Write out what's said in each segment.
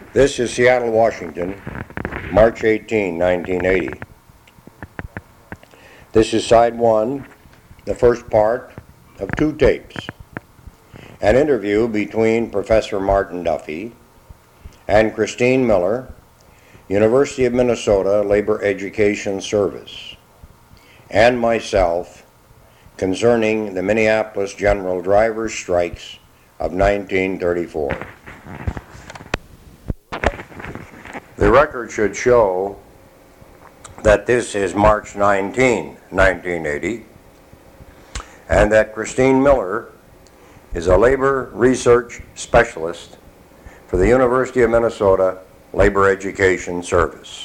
This is Seattle, Washington, March 18, 1980. This is side one, the first part of two tapes. An interview between Professor Martin Duffy and Christine Miller, University of Minnesota Labor Education Service, and myself concerning the Minneapolis General Drivers' Strikes of 1934. The record should show that this is March 19, 1980, and that Christine Miller is a labor research specialist for the University of Minnesota Labor Education Service.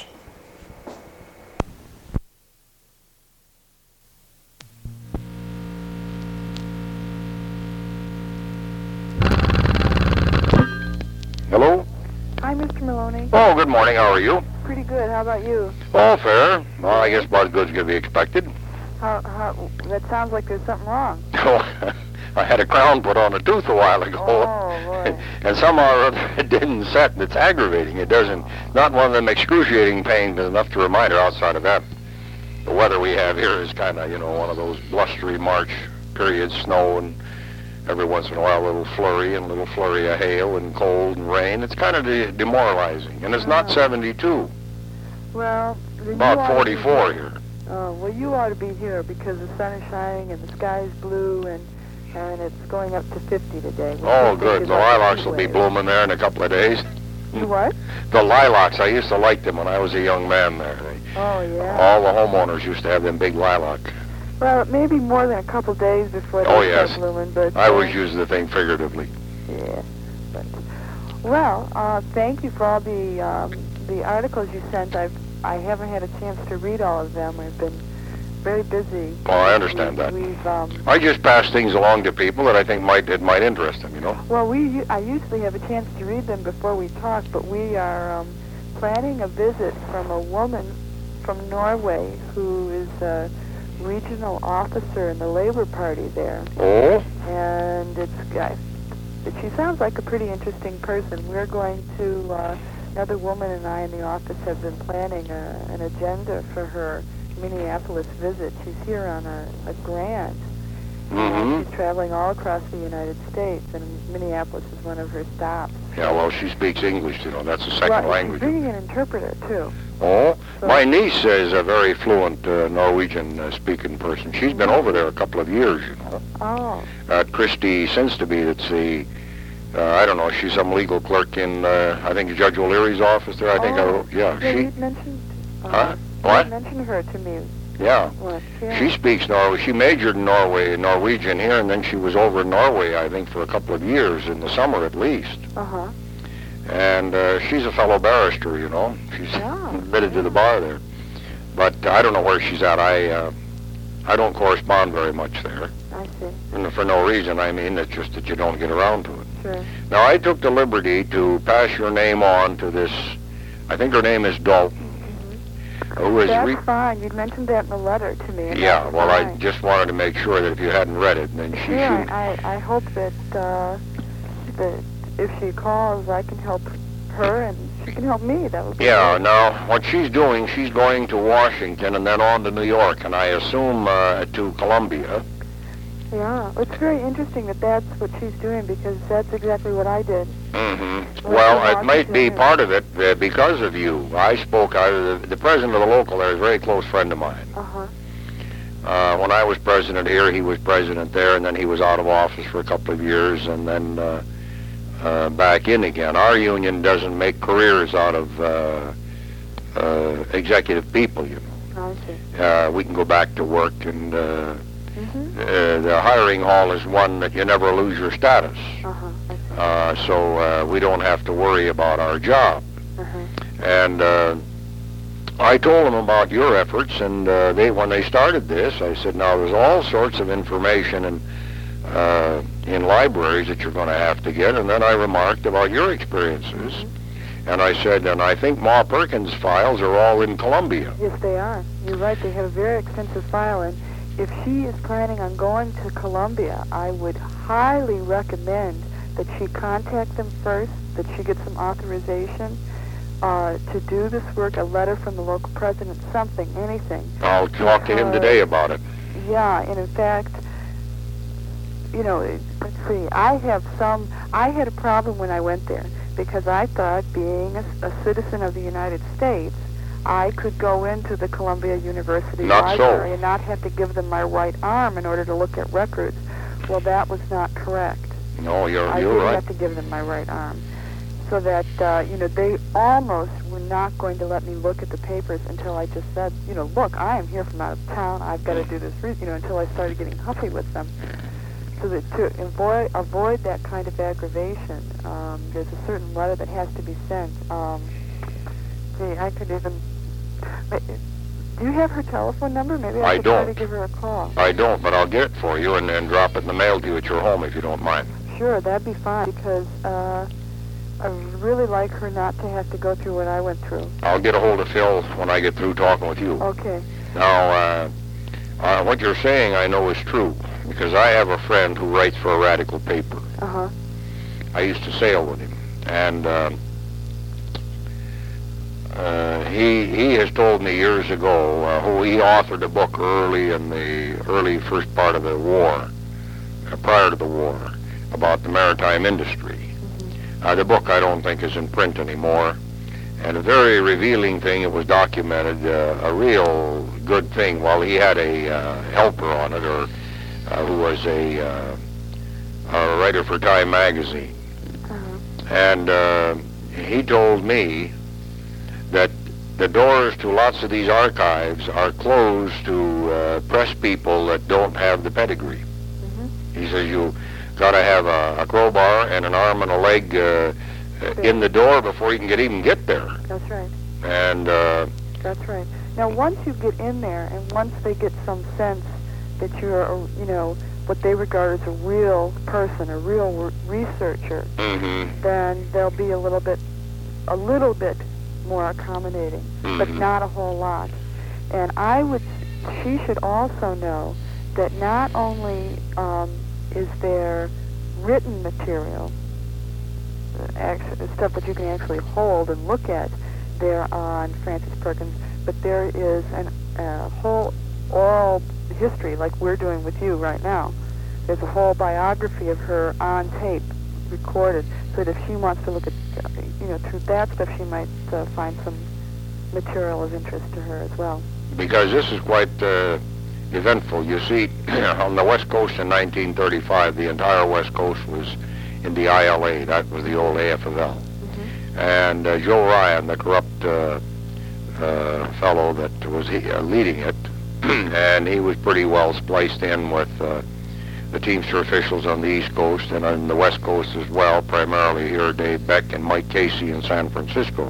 Hello? Hi, Mr. Maloney. Oh, good morning. How are you? Pretty good. How about you? Oh, fair. Well, I guess about as good as can be expected. That sounds like there's something wrong. I had a crown put on a tooth a while ago. Oh, boy. And somehow or other it didn't set, and it's aggravating. It doesn't, not one of them excruciating pains, but enough to remind her. Outside of that, the weather we have here is kind of, one of those blustery March periods, snow, and every once in a while a little flurry and a little flurry of hail and cold and rain. It's kind of demoralizing. And it's not 72. Well, about 44 here. Oh, well, you ought to be here because the sun is shining and the sky is blue and it's going up to 50 today. Oh, good. The lilacs will be blooming there in a couple of days. The what? The lilacs. I used to like them when I was a young man there. Oh, yeah. All the homeowners used to have them big lilac. Well, it may be more than a couple days before they start blooming, but... I always use the thing figuratively. Yeah. But, well, thank you for all the articles you sent. I haven't had a chance to read all of them. I've been very busy. Oh, I understand that. I just pass things along to people that I think it might interest them, Well, I usually have a chance to read them before we talk, but we are planning a visit from a woman from Norway who is a regional officer in the Labor Party there. Oh? And she sounds like a pretty interesting person. We're going to, another woman and I in the office have been planning an agenda for her Minneapolis visit. She's here on a grant. Mm-hmm. She's traveling all across the United States, and Minneapolis is one of her stops. Yeah, well, she speaks English, that's a second language. She's bringing an interpreter, too. Oh? So, my niece is a very fluent Norwegian-speaking person. She's been over there a couple of years, Oh. Christy Sinsteby, that's the... I don't know, she's some legal clerk in, I think, Judge O'Leary's office there. Yeah, she... you mentioned... Huh? What? You mentioned her to me. Yeah. Once, yeah. She speaks Norway. She majored in Norwegian here, and then she was over in Norway, I think, for a couple of years, in the summer at least. Uh-huh. And she's a fellow barrister, She's admitted to the bar there. But I don't know where she's at. I don't correspond very much there. I see. And for no reason, it's just that you don't get around to it. Sure. Now, I took the liberty to pass your name on to this, I think her name is Dalton. Who is That's fine. You mentioned that in the letter to me. Yeah, well, I just wanted to make sure that if you hadn't read it, then she... Yeah, I hope that if she calls, I can help her and she can help me. That would be great. Now, what she's doing, she's going to Washington and then on to New York, and I assume to Columbia. Yeah, it's very interesting that that's what she's doing because that's exactly what I did. Mm-hmm. Well, it might be part of it because of you. I spoke the president of the local there is a very close friend of mine. Uh-huh. When I was president here, he was president there, and then he was out of office for a couple of years, and then back in again. Our union doesn't make careers out of executive people, I see. We can go back to work, and the hiring hall is one that you never lose your status. So we don't have to worry about our job. And I told them about your efforts, and when they started this, I said, now there's all sorts of information in libraries that you're going to have to get, and then I remarked about your experiences. And I said, and I think Ma Perkins' files are all in Columbia. Yes, they are. You're right. They have a very extensive file, and if she is planning on going to Columbia, I would highly recommend that she contact them first, that she gets some authorization to do this work, a letter from the local president, something, anything. I'll talk to him today about it. Yeah, and in fact, you know, let's see, I had a problem when I went there, because I thought, being a citizen of the United States, I could go into the Columbia University library and not have to give them my right arm in order to look at records. Well, that was not correct. No, you're I didn't right. have to give them my right arm. So that, you know, they almost were not going to let me look at the papers until I just said, you know, look, I am here from out of town. I've got to do this, you know, until I started getting huffy with them. So that to avoid that kind of aggravation, there's a certain letter that has to be sent. See, I could even... Do you have her telephone number? Maybe I could try to give her a call. I don't, but I'll get it for you and drop it in the mail to you at your home if you don't mind. Sure, that'd be fine, because I really like her not to have to go through what I went through. I'll get a hold of Phil when I get through talking with you. Okay. Now, what you're saying I know is true, because I have a friend who writes for a radical paper. Uh-huh. I used to sail with him, and he has told me years ago, he authored a book early in the first part of the war, prior to the war, about the maritime industry. The book I don't think is in print anymore, and a very revealing thing. It was documented, a real good thing. While he had a helper on it, or who was a writer for Time magazine, and he told me that the doors to lots of these archives are closed to press people that don't have the pedigree. He says you got to have a crowbar and an arm and a leg in the door before you can even get there. That's right. And that's right. Now, once you get in there, and once they get some sense that you're, you know, what they regard as a real person, a real researcher, then they'll be a little bit more accommodating, but not a whole lot. And she should also know that not only is there written material, stuff that you can actually hold and look at there on Frances Perkins, but there is a whole oral history, like we're doing with you right now. There's a whole biography of her on tape, recorded, so that if she wants to look at, you know, through that stuff, she might find some material of interest to her as well. Because this is quite eventful. You see, on the West Coast in 1935, the entire West Coast was in the ILA. That was the old AFL. And Joe Ryan, the corrupt fellow that was leading it, and he was pretty well spliced in with the Teamster officials on the East Coast and on the West Coast as well, primarily here Dave Beck and Mike Casey in San Francisco.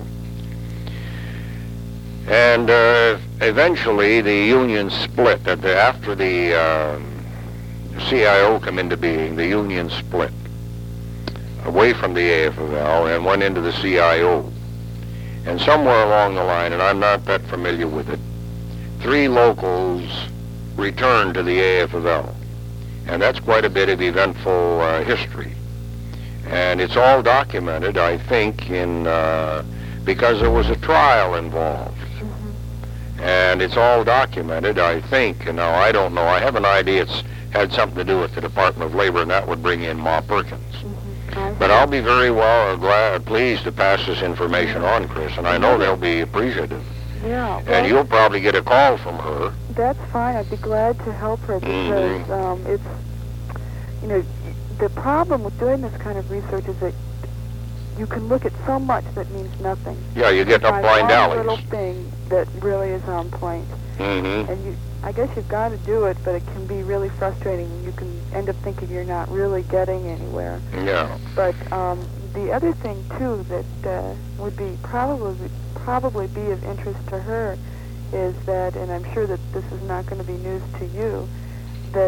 And eventually the union split. After the CIO came into being, the union split away from the AFL and went into the CIO. And somewhere along the line, and I'm not that familiar with it, 3 locals returned to the AFL. And that's quite a bit of eventful history. And it's all documented, I think, because there was a trial involved. And it's all documented, I think. And now, I don't know. I have an idea it's had something to do with the Department of Labor, and that would bring in Ma Perkins. But I'll be very pleased to pass this information on, Chris, and I know they'll be appreciative. Yeah. Well, and you'll probably get a call from her. That's fine. I'd be glad to help her, because it's, you know, the problem with doing this kind of research is that you can look at so much that means nothing. Yeah, you get up blind alleys. One little thing that really is on point. And I guess you've got to do it, but it can be really frustrating. You can end up thinking you're not really getting anywhere. Yeah. But the other thing too that would be probably be of interest to her is that, and I'm sure that this is not going to be news to you, that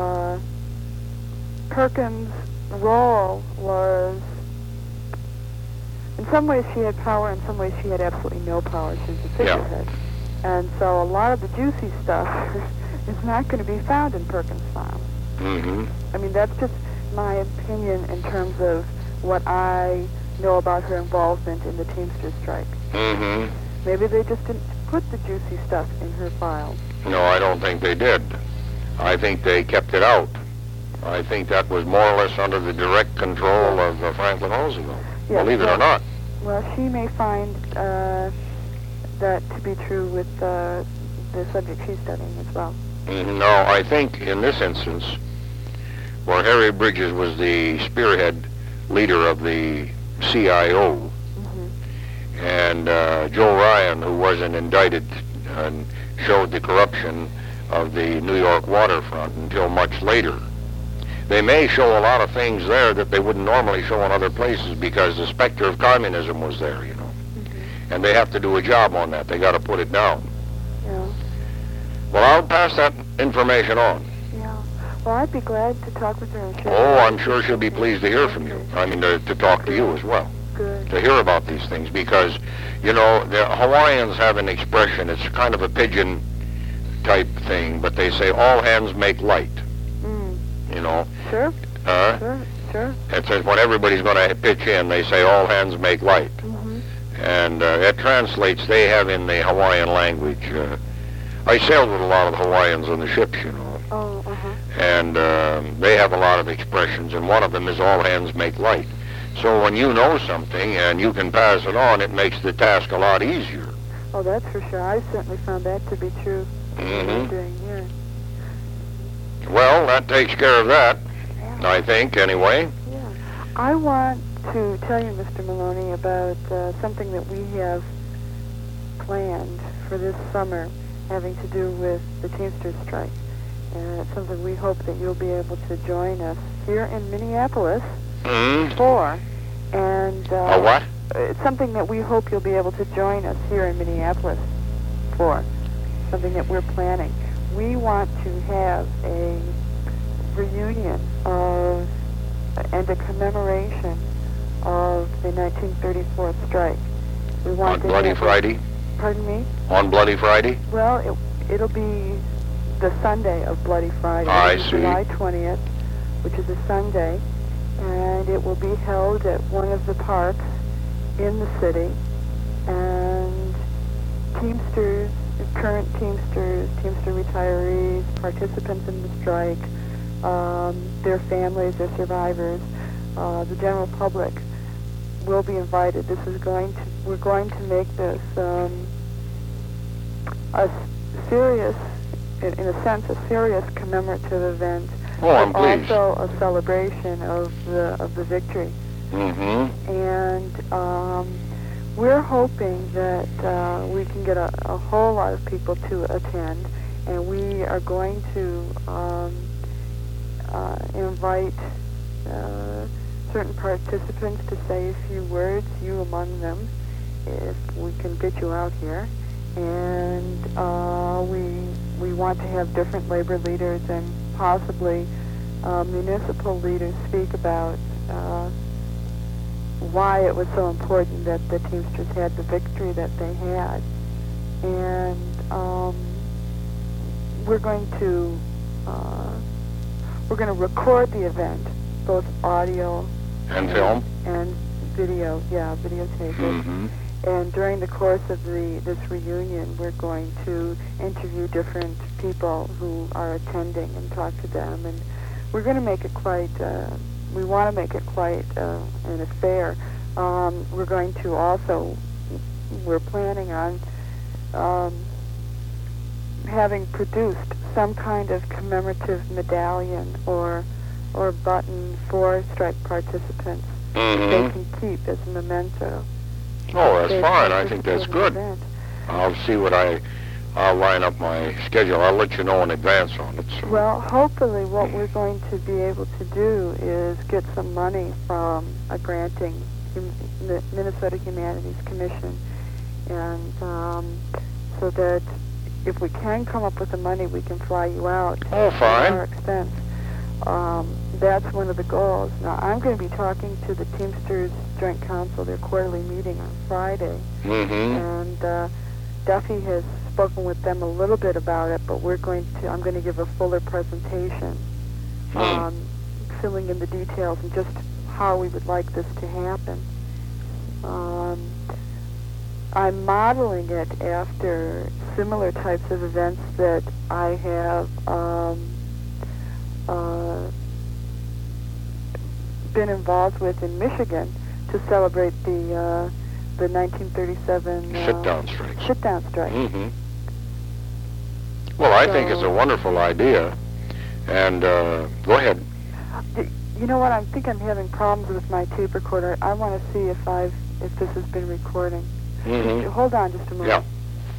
Perkins' role was, in some ways she had power, in some ways she had absolutely no power. She was the figurehead. And so a lot of the juicy stuff is not going to be found in Perkins' files. I mean, that's just, my opinion in terms of what I know about her involvement in the Teamsters strike. Mm-hmm. Maybe they just didn't put the juicy stuff in her files. No, I don't think they did. I think they kept it out. I think that was more or less under the direct control of Franklin Roosevelt. Yes, Believe it or not. Well, she may find that to be true with the subject she's studying as well. No, I think in this instance, where Harry Bridges was the spearhead leader of the CIO, and Joe Ryan, who wasn't indicted and showed the corruption of the New York waterfront until much later. They may show a lot of things there that they wouldn't normally show in other places because the specter of communism was there, you know. And they have to do a job on that. They got to put it down. Yeah. Well, I'll pass that information on. Yeah. Well, I'd be glad to talk with her and share. Oh, I'm sure she'll be pleased to hear from you. I mean, to talk to you as well. Good. To hear about these things because, you know, the Hawaiians have an expression. It's kind of a pigeon type thing, but they say all hands make light. You know. Sure. Sure. It says when everybody's going to pitch in, they say all hands make light. And it translates, they have in the Hawaiian language. I sailed with a lot of Hawaiians on the ships, you know. Oh, And they have a lot of expressions, and one of them is all hands make light. So when you know something and you can pass it on, it makes the task a lot easier. Oh, that's for sure. I certainly found that to be true during here. Well, that takes care of that, I think, anyway. Yeah. I want to tell you, Mr. Maloney, about something that we have planned for this summer having to do with the Teamsters strike. And it's something we hope that you'll be able to join us here in Minneapolis for. And A what? It's something that we hope you'll be able to join us here in Minneapolis for. Something that we're planning. We want to have a reunion of and a commemoration of the 1934 strike. We want On Bloody Friday? Pardon me? On Bloody Friday? Well, it'll be the Sunday of Bloody Friday. I It'll be see. July 20th, which is a Sunday, and it will be held at one of the parks in the city. And Teamsters, current Teamsters, Teamster retirees, participants in the strike, their families, their survivors, the general public will be invited. We're going to make this a serious, in a sense, a serious commemorative event. Oh, I'm pleased. Also a celebration of the victory. And we're hoping that we can get a whole lot of people to attend, and we are going to invite certain participants to say a few words, you among them, if we can get you out here. And we want to have different labor leaders and possibly municipal leaders speak about why it was so important that the Teamsters had the victory that they had. And we're going to record the event, both audio And film? and video, videotape it. And during the course of this reunion, we're going to interview different people who are attending and talk to them. And we're going to make it quite, we want to make it quite an affair. We're going to also, we're planning on having produced some kind of commemorative medallion or button for strike participants they can keep as a memento. Oh, that's fine. I think that's good. I'll see I'll line up my schedule. I'll let you know in advance on it. So. Well, hopefully what we're going to be able to do is get some money from a granting the Minnesota Humanities Commission, and so that if we can come up with the money, we can fly you out Oh, fine. at our expense. That's one of the goals. Now, I'm going to be talking to the Teamsters Joint Council, their quarterly meeting on Friday, and Duffy has spoken with them a little bit about it, but I'm going to give a fuller presentation filling in the details and just how we would like this to happen. I'm modeling it after similar types of events that I have been involved with in Michigan to celebrate the 1937 Sit-down strike. Sit-down strike. Mm-hmm. Well, I think it's a wonderful idea. And go ahead. You know what? I think I'm having problems with my tape recorder. I want to see if this has been recording. Mm-hmm. Hold on just a moment. Yeah.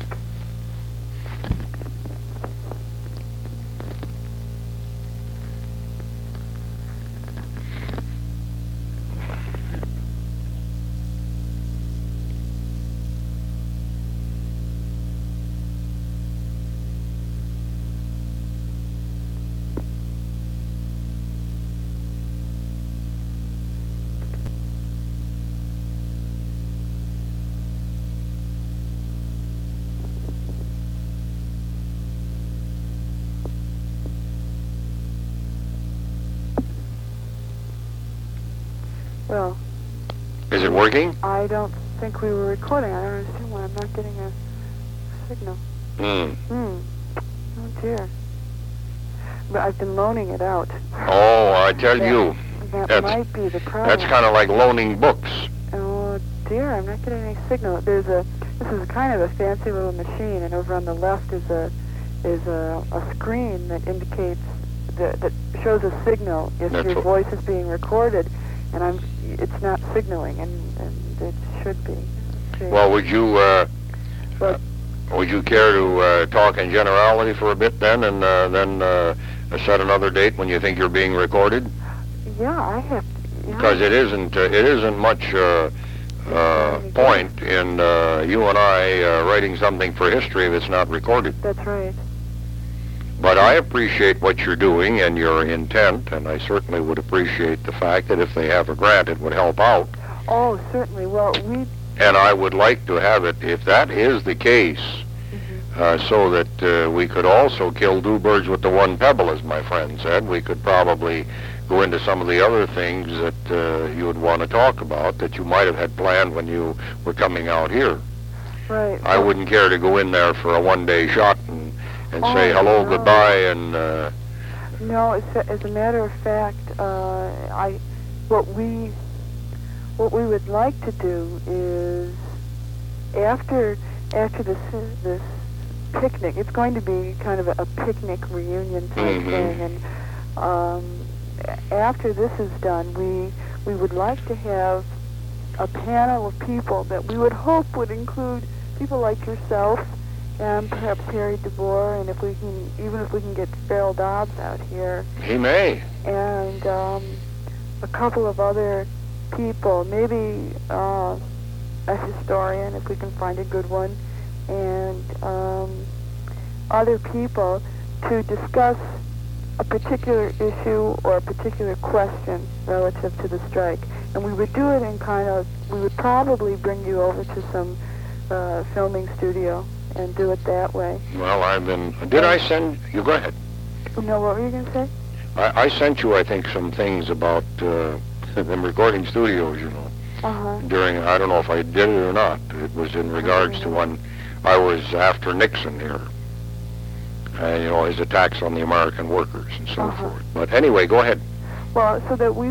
Well, Is it working? I don't think we were recording. I don't understand why I'm not getting a signal. Mm. Oh dear. But I've been loaning it out. Oh, I tell you, That that's- might be the problem. that's kind of like loaning books. Oh dear, I'm not getting any signal. This is kind of a fancy little machine, and over on the left is a screen that indicates that shows a signal if That's your what- voice is being recorded, and it's not signaling, and it should be. Okay. Well, would you care to talk in generality for a bit then, and then set another date when you think you're being recorded? Yeah, I have. Yeah. Because it isn't much point in you and I writing something for history if it's not recorded. That's right. But I appreciate what you're doing and your intent, and I certainly would appreciate the fact that if they have a grant, it would help out. Oh, certainly. Well, And I would like to have it, if that is the case, so that we could also kill two birds with the one pebble, as my friend said. We could probably go into some of the other things that you would want to talk about that you might have had planned when you were coming out here. right. I wouldn't care to go in there for a one-day shot and say Oh, hello, no. goodbye, and No, as a matter of fact, what we would like to do is after this picnic, it's going to be kind of a picnic reunion type thing, and after this is done, we would like to have a panel of people that we would hope would include people like yourself and perhaps Harry DeBoer, and if we can get Farrell Dobbs out here, he may. and a couple of other people, maybe a historian if we can find a good one, and other people to discuss a particular issue or a particular question relative to the strike. And we would do it we would probably bring you over to some filming studio and do it that way. Well, did I send you? Go ahead. No, what were you going to say? I sent you, I think, some things about them recording studios, you know. Uh-huh. I don't know if I did it or not. It was in regards to when I was after Nixon here. His attacks on the American workers and so forth. But anyway, go ahead. Well, so that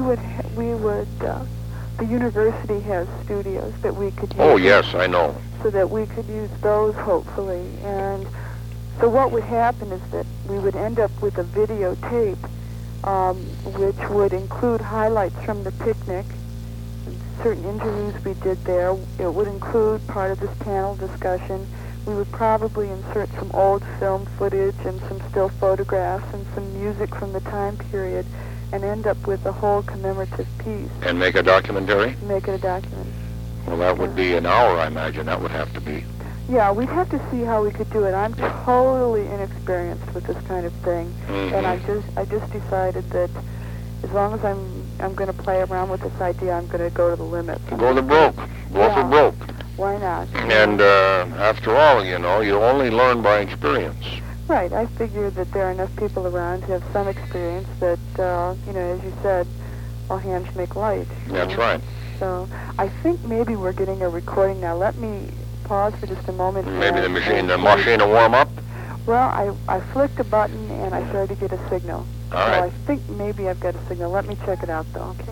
the university has studios that we could use. Oh, yes, I know. So that we could use those, hopefully. And so what would happen is that we would end up with a videotape, which would include highlights from the picnic, certain interviews we did there. It would include part of this panel discussion. We would probably insert some old film footage and some still photographs and some music from the time period, and end up with a whole commemorative piece. And make a documentary? Make it a document. Well, that would be an hour, I imagine. That would have to be. Yeah, we'd have to see how we could do it. I'm totally inexperienced with this kind of thing, and I just decided that as long as I'm going to play around with this idea, I'm going to go to the limit. Go to broke. Go for broke. Why not? And after all, you only learn by experience. Right. I figure that there are enough people around who have some experience that, as you said, all hands make light. That's right. So I think maybe we're getting a recording now. Let me pause for just a moment. Maybe the machine will warm up. Well, I flicked a button and I started to get a signal. All right. So I think maybe I've got a signal. Let me check it out, though. Okay.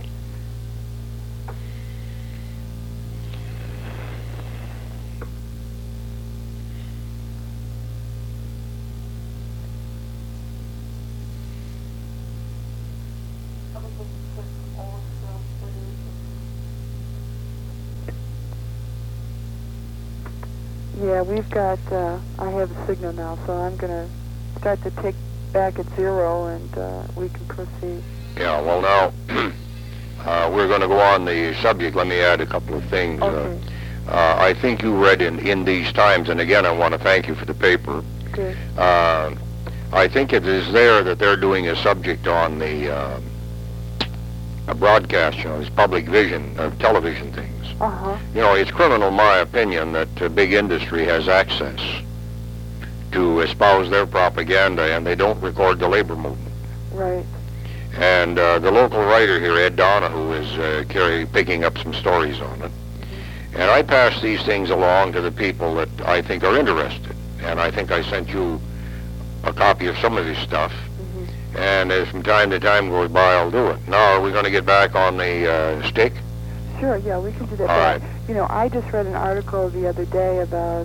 Yeah, we've got, I have a signal now, so I'm going to start to take back at 0, and we can proceed. Yeah, well, now, we're going to go on the subject. Let me add a couple of things. Okay. I think you read in these times, and again, I want to thank you for the paper. Good. I think it is there that they're doing a subject on the a broadcast, this public vision, television things. Uh-huh. It's criminal, in my opinion, that big industry has access to espouse their propaganda, and they don't record the labor movement. Right. And the local writer here, Ed Donahue, is picking up some stories on it. And I pass these things along to the people that I think are interested. And I think I sent you a copy of some of his stuff. Mm-hmm. And as from time to time goes by, I'll do it. Now, are we going to get back on the stick? Sure, yeah, we can do that. All right. I just read an article the other day about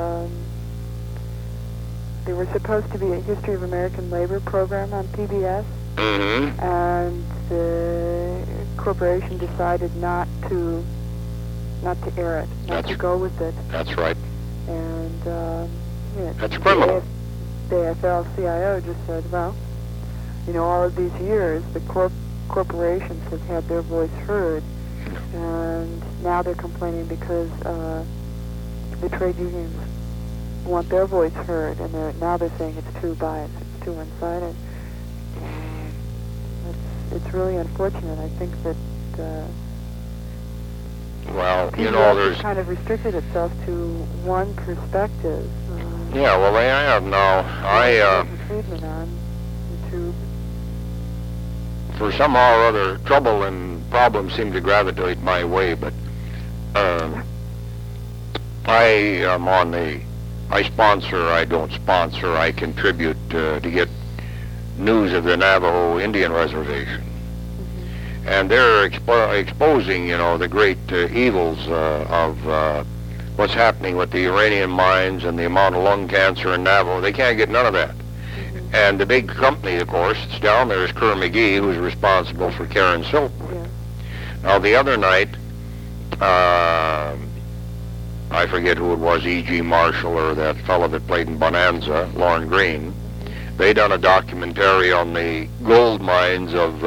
there was supposed to be a History of American Labor program on PBS, Mm-hmm. and the corporation decided not to air it, not to go with it. That's right. And That's criminal. The AFL-CIO just said, well, all of these years, the corporations have had their voice heard, and now they're complaining because the trade unions want their voice heard, and now they're saying it's too biased, it's too one-sided. It's really unfortunate. I think that Well, PBS there's... has kind of restricted itself to one perspective. Yeah, well, they have now. Friedman on YouTube. For somehow or other, trouble and problems seem to gravitate my way, but I don't sponsor, I contribute to get news of the Navajo Indian Reservation. Mm-hmm. And they're exposing, the great evils of what's happening with the uranium mines and the amount of lung cancer in Navajo. They can't get none of that. Mm-hmm. And the big company, of course, that's down there is Kerr McGee, who's responsible for Karen Silkwood. Yeah. Now, the other night, I forget who it was, E.G. Marshall or that fellow that played in Bonanza, Lorne Green. They done a documentary on the gold mines of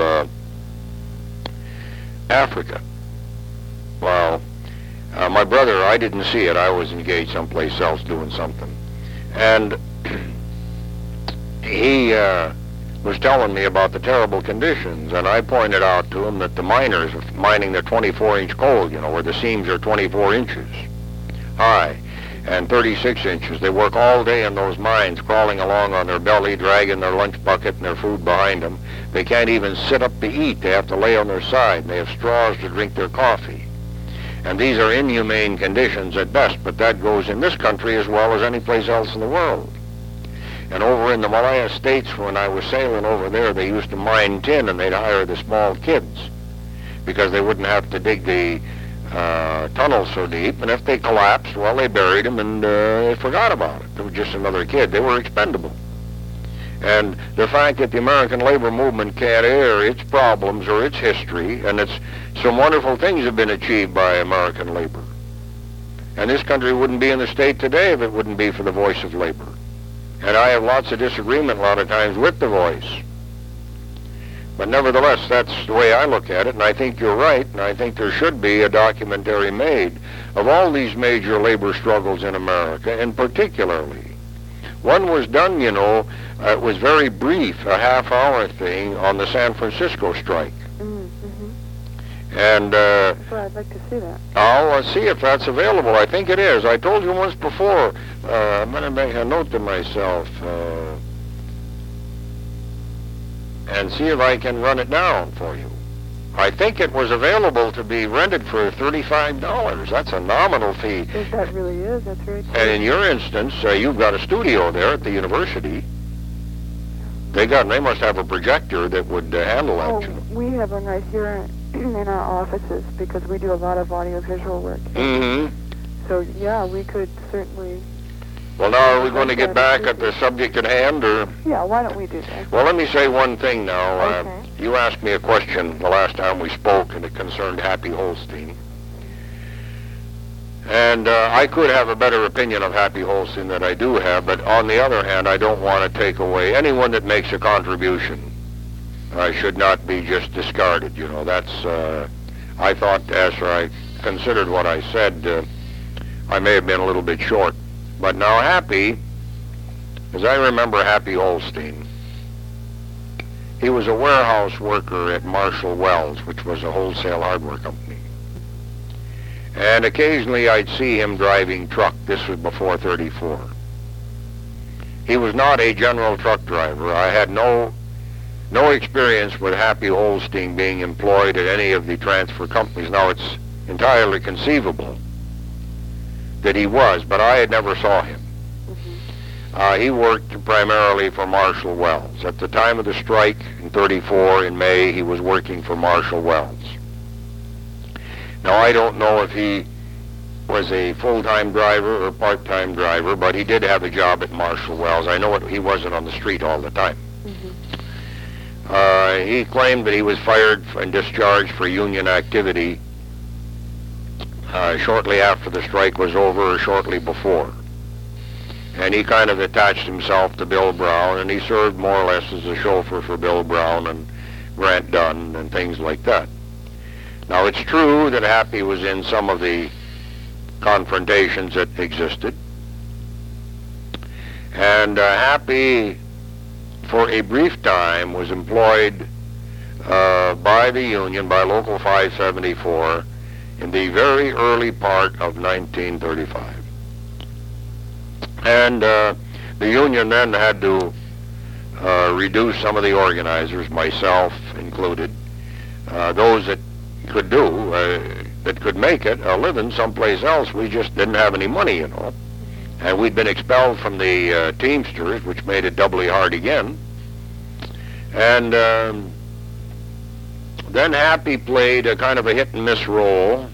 Africa. Well, my brother, I didn't see it. I was engaged someplace else doing something. And he was telling me about the terrible conditions, and I pointed out to him that the miners are mining their 24-inch coal, where the seams are 24 inches high and 36 inches. They work all day in those mines, crawling along on their belly, dragging their lunch bucket and their food behind them. They can't even sit up to eat. They have to lay on their side. They have straws to drink their coffee. And these are inhumane conditions at best, but that goes in this country as well as any place else in the world. And over in the Malaya States, when I was sailing over there, they used to mine tin, and they'd hire the small kids because they wouldn't have to dig the tunnels so deep, and if they collapsed, well, they buried them and they forgot about it. It was just another kid. They were expendable. And the fact that the American labor movement can't air its problems or its history, and some wonderful things have been achieved by American labor. And this country wouldn't be in the state today if it wouldn't be for the voice of labor. And I have lots of disagreement a lot of times with the voice. But nevertheless, that's the way I look at it, and I think you're right, and I think there should be a documentary made of all these major labor struggles in America, and particularly. One was done, it was very brief, a half-hour thing on the San Francisco strike. Mm-hmm. And Well, I'd like to see that. I'll see if that's available. I think it is. I told you once before. I'm going to make a note to myself and see if I can run it down for you. I think it was available to be rented for $35. That's a nominal fee. If that really is, that's very cheap. And in your instance, you've got a studio there at the university. They must have a projector that would handle that. Oh, You know. we have one right here in our offices because we do a lot of audio-visual work. Mm-hmm. So, yeah, we could certainly... Well, now, are we going to get back at the subject at hand, or? Yeah, why don't we do that? Well, let me say one thing now. Okay. You asked me a question the last time we spoke, and it concerned Happy Holstein. And I could have a better opinion of Happy Holstein than I do have, but on the other hand, I don't want to take away anyone that makes a contribution. Should not be just discarded, you know. That's, I thought, after I considered what I said, I may have been a little bit short. But now Happy, as I remember Happy Holstein, he was a warehouse worker at Marshall Wells, which was a wholesale hardware company. And occasionally I'd see him driving truck. This was before 34. He was not a general truck driver. I had no experience with Happy Holstein being employed at any of the transfer companies. Now, it's entirely conceivable that he was, but I had never saw him. He worked primarily for Marshall Wells. At the time of the strike in 34, in May, he was working for Marshall Wells. Now, I don't know if he was a full-time driver or part-time driver, but he did have a job at Marshall Wells. I know he wasn't on the street all the time. He claimed that he was fired and discharged for union activity shortly after the strike was over or shortly before. And he kind of attached himself to Bill Brown, and he served more or less as a chauffeur for Bill Brown and Grant Dunn and things like that. Now, it's true that Happy was in some of the confrontations that existed. And Happy, for a brief time, was employed by the union, by Local 574, in the very early part of 1935. And the union then had to reduce some of the organizers, myself included, those that could that could make it a living someplace else. We just didn't have any money, you know. And we'd been expelled from the Teamsters, which made it doubly hard again. And then Happy played a kind of a hit-and-miss role.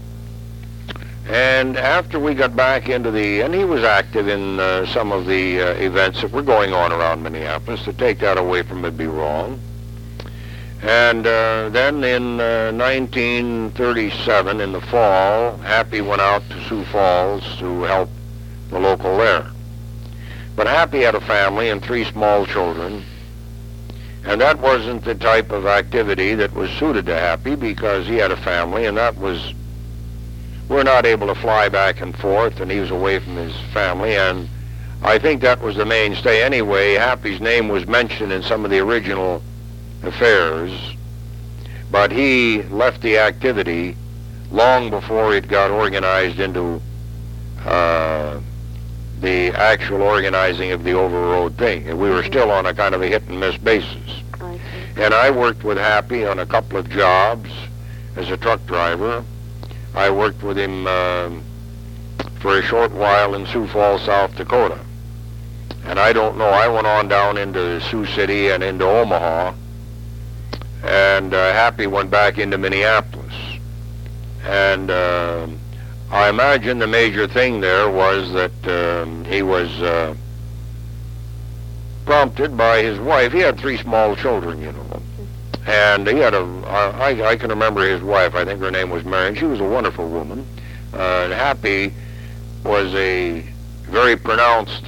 And after we got back into and he was active in some of the events that were going on around Minneapolis. To take that away from it would be wrong. And then in 1937, in the fall, Happy went out to Sioux Falls to help the local there. But Happy had a family and 3 small children. And that wasn't the type of activity that was suited to Happy, because he had a family, and we're not able to fly back and forth, and he was away from his family, and I think that was the mainstay. Anyway, Happy's name was mentioned in some of the original affairs, but he left the activity long before it got organized into the actual organizing of the Overroad thing. And we were still on a kind of a hit-and-miss basis. And I worked with Happy on a couple of jobs as a truck driver. I worked with him for a short while in Sioux Falls, South Dakota. And I don't know, I went on down into Sioux City and into Omaha, and Happy went back into Minneapolis. And I imagine the major thing there was that he was prompted by his wife. He had 3 small children, you know. And he had I can remember his wife. I think her name was Marion. She was a wonderful woman. And Happy was a very pronounced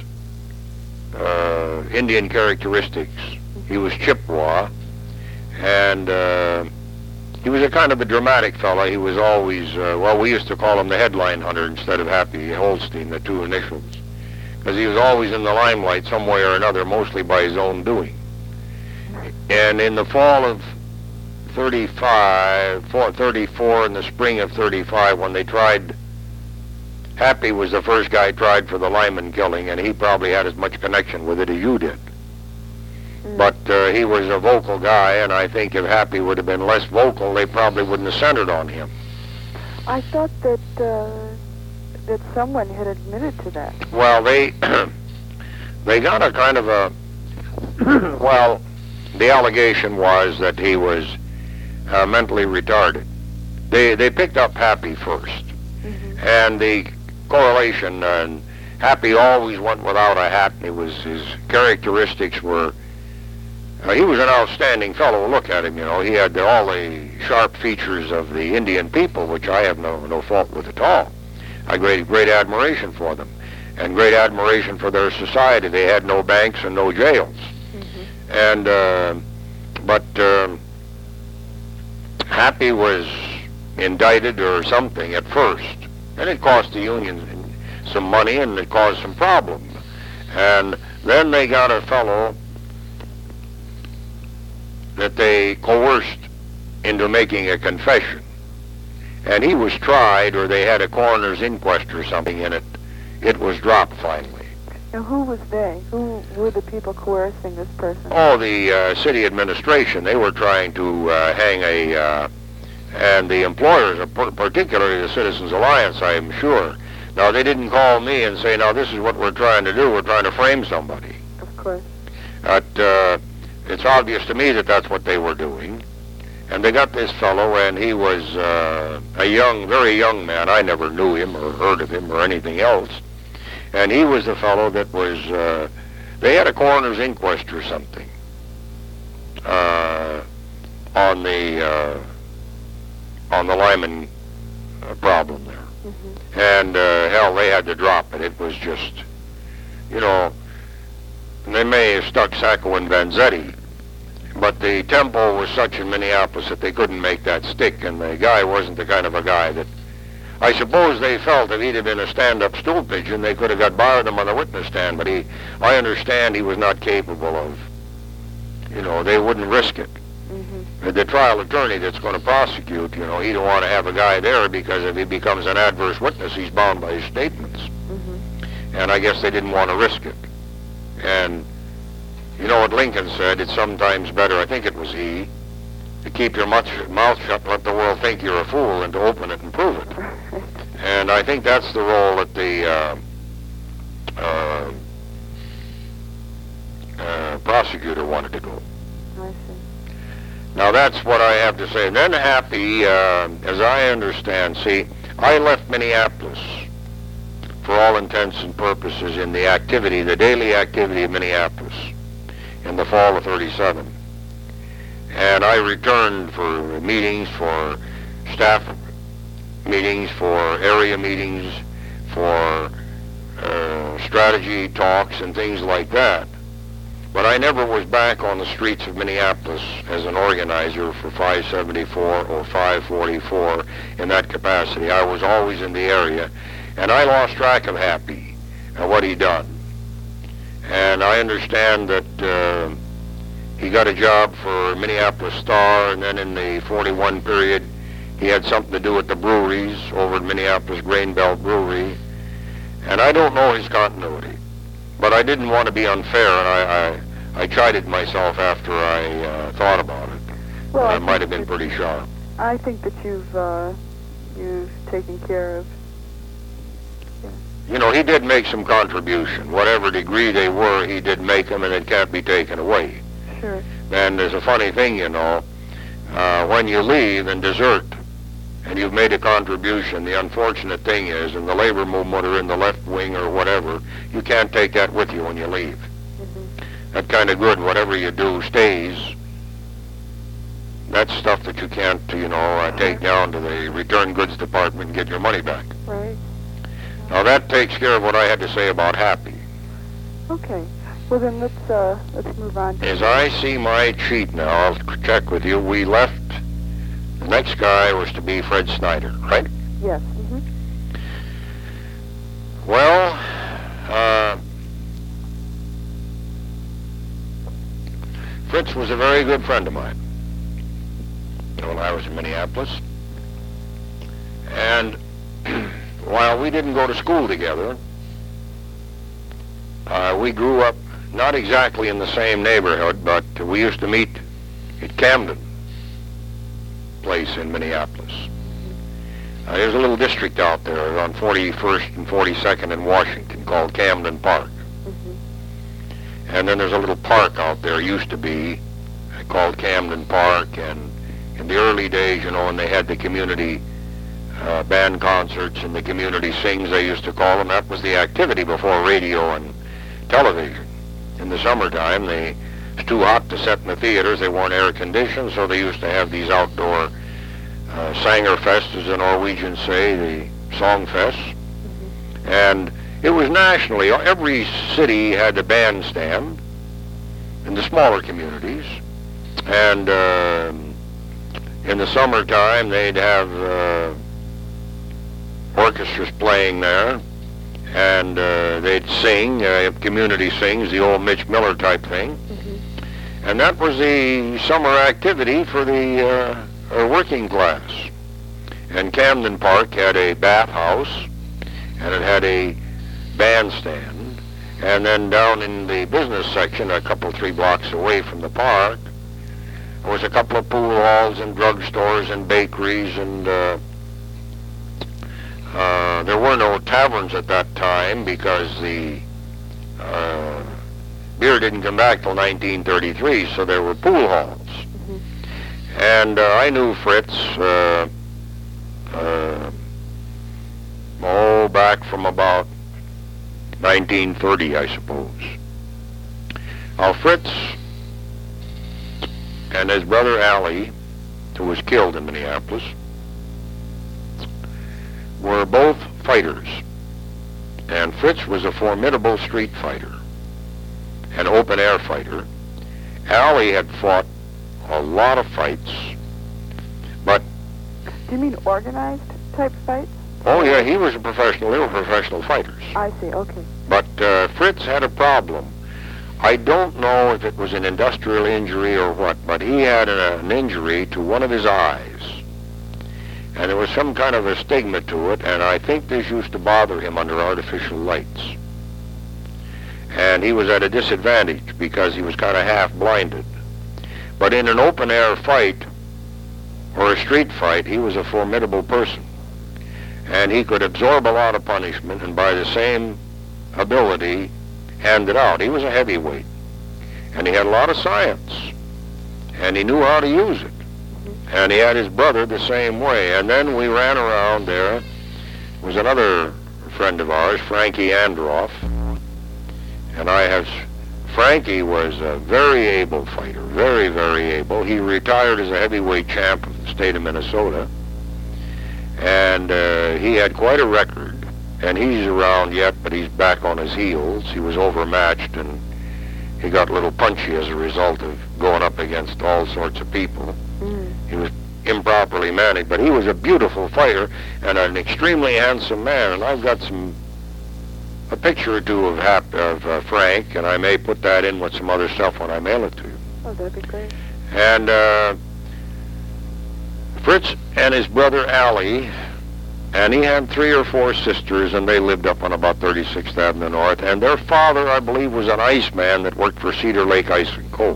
Indian characteristics. He was Chippewa, and he was a kind of a dramatic fellow. He was always, we used to call him the headline hunter instead of Happy Holstein, the 2 initials, because he was always in the limelight some way or another, mostly by his own doing. And in the fall of 34 in the spring of 35 when they tried. Happy was the first guy tried for the Lyman killing, and he probably had as much connection with it as you did. But he was a vocal guy, and I think if Happy would have been less vocal, they probably wouldn't have centered on him. I thought that that someone had admitted to that. Well, they got a kind of a well, the allegation was that he was mentally retarded. They picked up Happy first, and the correlation. Happy always went without a hat. And his characteristics were. He was an outstanding fellow. Look at him, you know. He had all the sharp features of the Indian people, which I have no fault with at all. I great admiration for them, and great admiration for their society. They had no banks and no jails, and but Happy was indicted or something at first, and it cost the Union some money, and it caused some problems. And then they got a fellow that they coerced into making a confession. And he was tried, or they had a coroner's inquest or something in it. It was dropped finally. Now, who was they? Who were the people coercing this person? Oh, the city administration. They were trying to hang and the employers, particularly the Citizens Alliance, I am sure. Now, they didn't call me and say, now, this is what we're trying to do. We're trying to frame somebody. Of course. It's obvious to me that that's what they were doing. And they got this fellow, and he was a very young man. I never knew him or heard of him or anything else. And he was the fellow that was, they had a coroner's inquest or something on the Lyman problem there. And hell, they had to drop it. It was just, you know, they may have stuck Sacco and Vanzetti, but the tempo was such in Minneapolis that they couldn't make that stick, and the guy wasn't the kind of a guy that, I suppose they felt if he'd have been a stand-up stool pigeon, they could have got by with him on the witness stand, but I understand he was not capable of, you know, they wouldn't risk it. The trial attorney that's going to prosecute, you know, he don't want to have a guy there because if he becomes an adverse witness, he's bound by his statements. And I guess they didn't want to risk it. And you know what Lincoln said, it's sometimes better, I think it was he, to keep your mouth shut and let the world think you're a fool than to open it and prove it. And I think that's the role that the prosecutor wanted to go. I see. Now that's what I have to say. And then Happy, as I understand, see, I left Minneapolis for all intents and purposes in the activity, the daily activity of Minneapolis in the fall of 37. And I returned for meetings, for staff meetings, for area meetings, for strategy talks and things like that. But I never was back on the streets of Minneapolis as an organizer for 574 or 544 in that capacity. I was always in the area, and I lost track of Happy and what he'd done. And I understand that he got a job for Minneapolis Star, and then in the 41 period, he had something to do with the breweries over at Minneapolis Grain Belt Brewery. And I don't know his continuity. But I didn't want to be unfair, and I chided myself after I thought about it. Well, I might have been pretty sharp. I think that you've taken care of. You know, he did make some contribution. Whatever degree they were, he did make them, and it can't be taken away. Sure. And there's a funny thing, you know, when you leave and desert, and you've made a contribution, the unfortunate thing is, in the labor movement or in the left wing or whatever, you can't take that with you when you leave. That kind of good, whatever you do, stays. That's stuff that you can't, you know, take down to the return goods department and get your money back. Right. Now that takes care of what I had to say about Happy. Okay. Well then, let's move on. As I see my sheet now, I'll check with you. We left. The next guy was to be Fred Snyder, right? Yes. Well, Fritz was a very good friend of mine. when I was in Minneapolis. And while we didn't go to school together, we grew up not exactly in the same neighborhood, but we used to meet at Camden Place in Minneapolis. There's a little district out there on 41st and 42nd in Washington called Camden Park. And then there's a little park out there, used to be, called Camden Park. And in the early days, when they had the community band concerts and the community sings, they used to call them, that was the activity before radio and television. In the summertime, it was too hot to set in the theaters. They weren't air conditioned, so they used to have these outdoor Sanger Fest, as the Norwegians say, the Song Fest. And it was nationally. Every city had a bandstand in the smaller communities. And in the summertime, they'd have orchestras playing there. And they'd sing, community sings, the old Mitch Miller type thing. And that was the summer activity for the working class. And Camden Park had a bathhouse, and it had a bandstand. And then down in the business section, a couple, 3 blocks away from the park, there was a couple of pool halls and drugstores and bakeries, and there were no taverns at that time because the beer didn't come back till 1933, so there were pool halls. And I knew Fritz, back from about 1930, I suppose. Now, Fritz and his brother Allie, who was killed in Minneapolis, were both fighters. And Fritz was a formidable street fighter, an open-air fighter. Allie had fought a lot of fights, but... Do you mean organized type fights? Oh, yeah, he was a professional. They were professional fighters. I see, okay. But Fritz had a problem. I don't know if it was an industrial injury or what, but he had an injury to one of his eyes. And there was some kind of a stigma to it, and I think this used to bother him under artificial lights. And he was at a disadvantage because he was kind of half-blinded. But in an open-air fight, or a street fight, he was a formidable person. And he could absorb a lot of punishment and by the same ability hand it out. He was a heavyweight. And he had a lot of science. And he knew how to use it. And he had his brother the same way. And then we ran around there. There was another friend of ours, Frankie Androff. And Frankie was a very able fighter, very, very able. He retired as a heavyweight champ of the state of Minnesota. And he had quite a record. And he's around yet, but he's back on his heels. He was overmatched, and he got a little punchy as a result of going up against all sorts of people. He was improperly managed, but he was a beautiful fighter and an extremely handsome man. And I've got a picture or two of Frank, and I may put that in with some other stuff when I mail it to you. Oh, that'd be great. And Fritz and his brother Allie, and he had 3 or 4 sisters, and they lived up on about 36th Avenue North. And their father, I believe, was an iceman that worked for Cedar Lake Ice and Coal.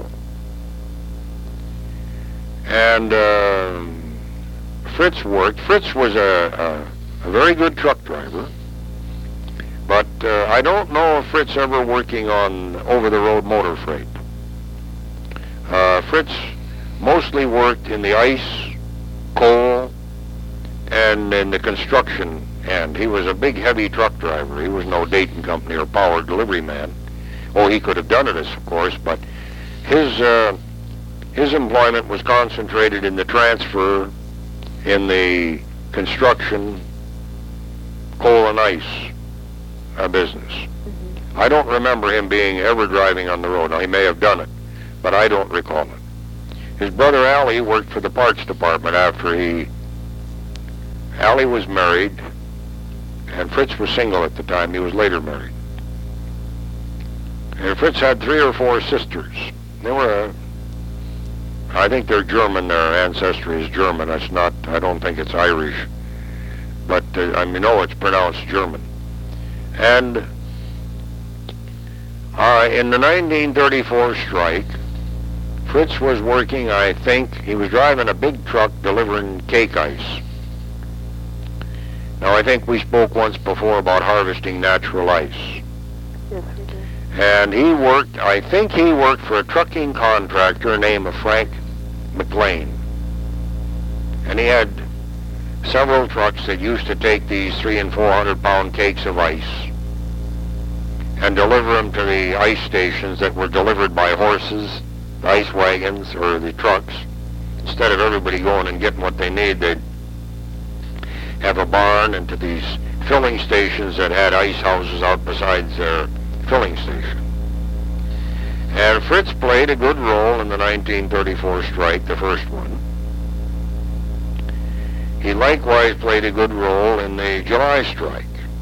And Fritz worked. Fritz was a very good truck driver. But I don't know if Fritz ever working on over-the-road motor freight. Fritz mostly worked in the ice, coal, and in the construction end. He was a big, heavy truck driver. He was no Dayton Company or power delivery man. Oh, he could have done it, of course, but his employment was concentrated in the transfer, in the construction, coal and ice business. I don't remember him ever driving on the road. Now, he may have done it, but I don't recall it. His brother Allie worked for the parts department after Allie was married, and Fritz was single at the time. He was later married. And Fritz had 3 or 4 sisters. They were I think they're German. Their ancestry is German. It's not. I don't think it's Irish, but I mean, no, it's pronounced German. And in the 1934 strike, Fritz was working. I think he was driving a big truck delivering cake ice. Now, I think we spoke once before about harvesting natural ice. Yes, we did. And he worked, I think he worked for a trucking contractor named Frank McLean. And he had several trucks that used to take these 300 and 400 pound cakes of ice and deliver them to the ice stations that were delivered by horses, the ice wagons, or the trucks. Instead of everybody going and getting what they need, they'd have a barn and to these filling stations that had ice houses out besides their filling station. And Fritz played a good role in the 1934 strike, the first one. He likewise played a good role in the July strike.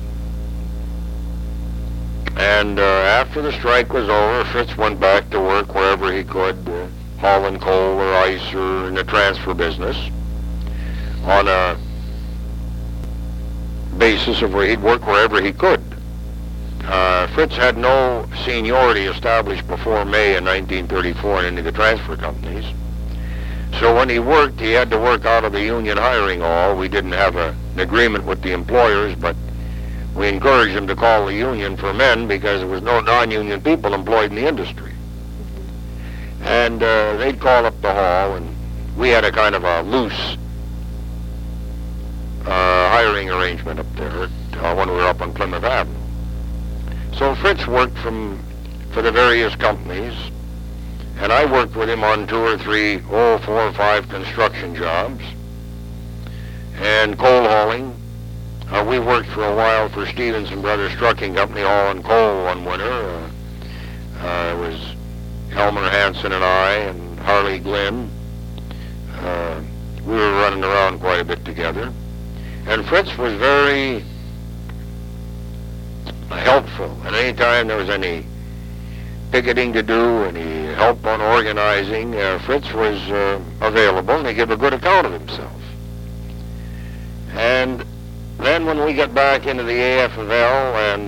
And after the strike was over, Fritz went back to work wherever he could, hauling coal or ice or in the transfer business, on a basis of where he'd work wherever he could. Fritz had no seniority established before May in 1934 in any of the transfer companies. So when he worked, he had to work out of the union hiring hall. We didn't have an agreement with the employers, but we encouraged him to call the union for men because there was no non-union people employed in the industry. And they'd call up the hall, and we had a kind of a loose hiring arrangement up there when we were up on Plymouth Avenue. So Fritz worked for the various companies, and I worked with him on 2 or 3, 4 or 5 construction jobs and coal hauling. We worked for a while for Stevenson Brothers Trucking Company, hauling coal one winter. It was Elmer Hansen and I and Harley Glynn. We were running around quite a bit together. And Fritz was very helpful. And any time there was any picketing to do, any help on organizing, Fritz was available, and he gave a good account of himself. And then when we got back into the AFL and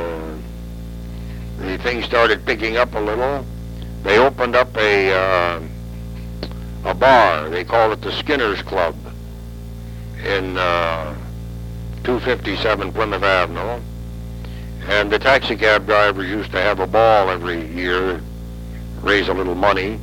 the thing started picking up a little, they opened up a bar. They called it the Skinner's Club in 257 Plymouth Avenue. And the taxi cab drivers used to have a ball every year, raise a little money.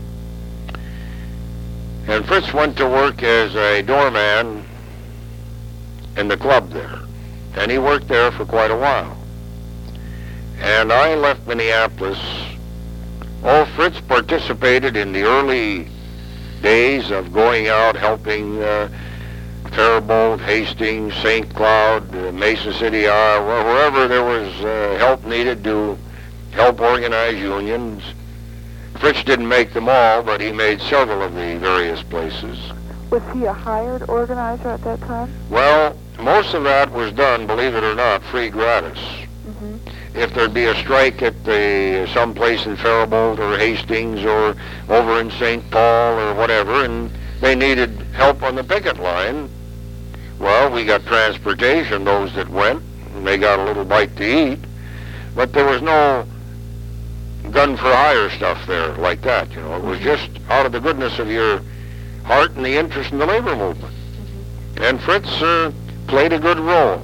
And Fritz went to work as a doorman in the club there. And he worked there for quite a while. And I left Minneapolis. Fritz participated in the early days of going out helping Faribault, Hastings, St. Cloud, Mason City, Iowa, wherever there was help needed to help organize unions. Fritz didn't make them all, but he made several of the various places. Was he a hired organizer at that time? Well, most of that was done, believe it or not, free gratis. Mm-hmm. If there'd be a strike at some place in Faribault or Hastings or over in St. Paul or whatever, and they needed help on the picket line, well, we got transportation, those that went, and they got a little bite to eat, but there was no gun-for-hire stuff there like that, you know. It was just out of the goodness of your heart and the interest in the labor movement. Mm-hmm. And Fritz played a good role.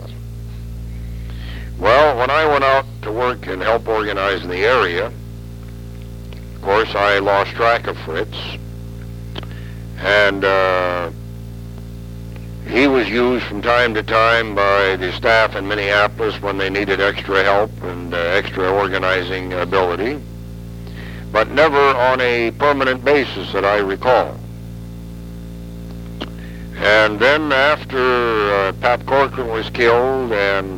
Well, when I went out to work and help organize in the area, of course, I lost track of Fritz, and he was used from time to time by the staff in Minneapolis when they needed extra help and extra organizing ability, but never on a permanent basis that I recall. And then after Pat Corcoran was killed and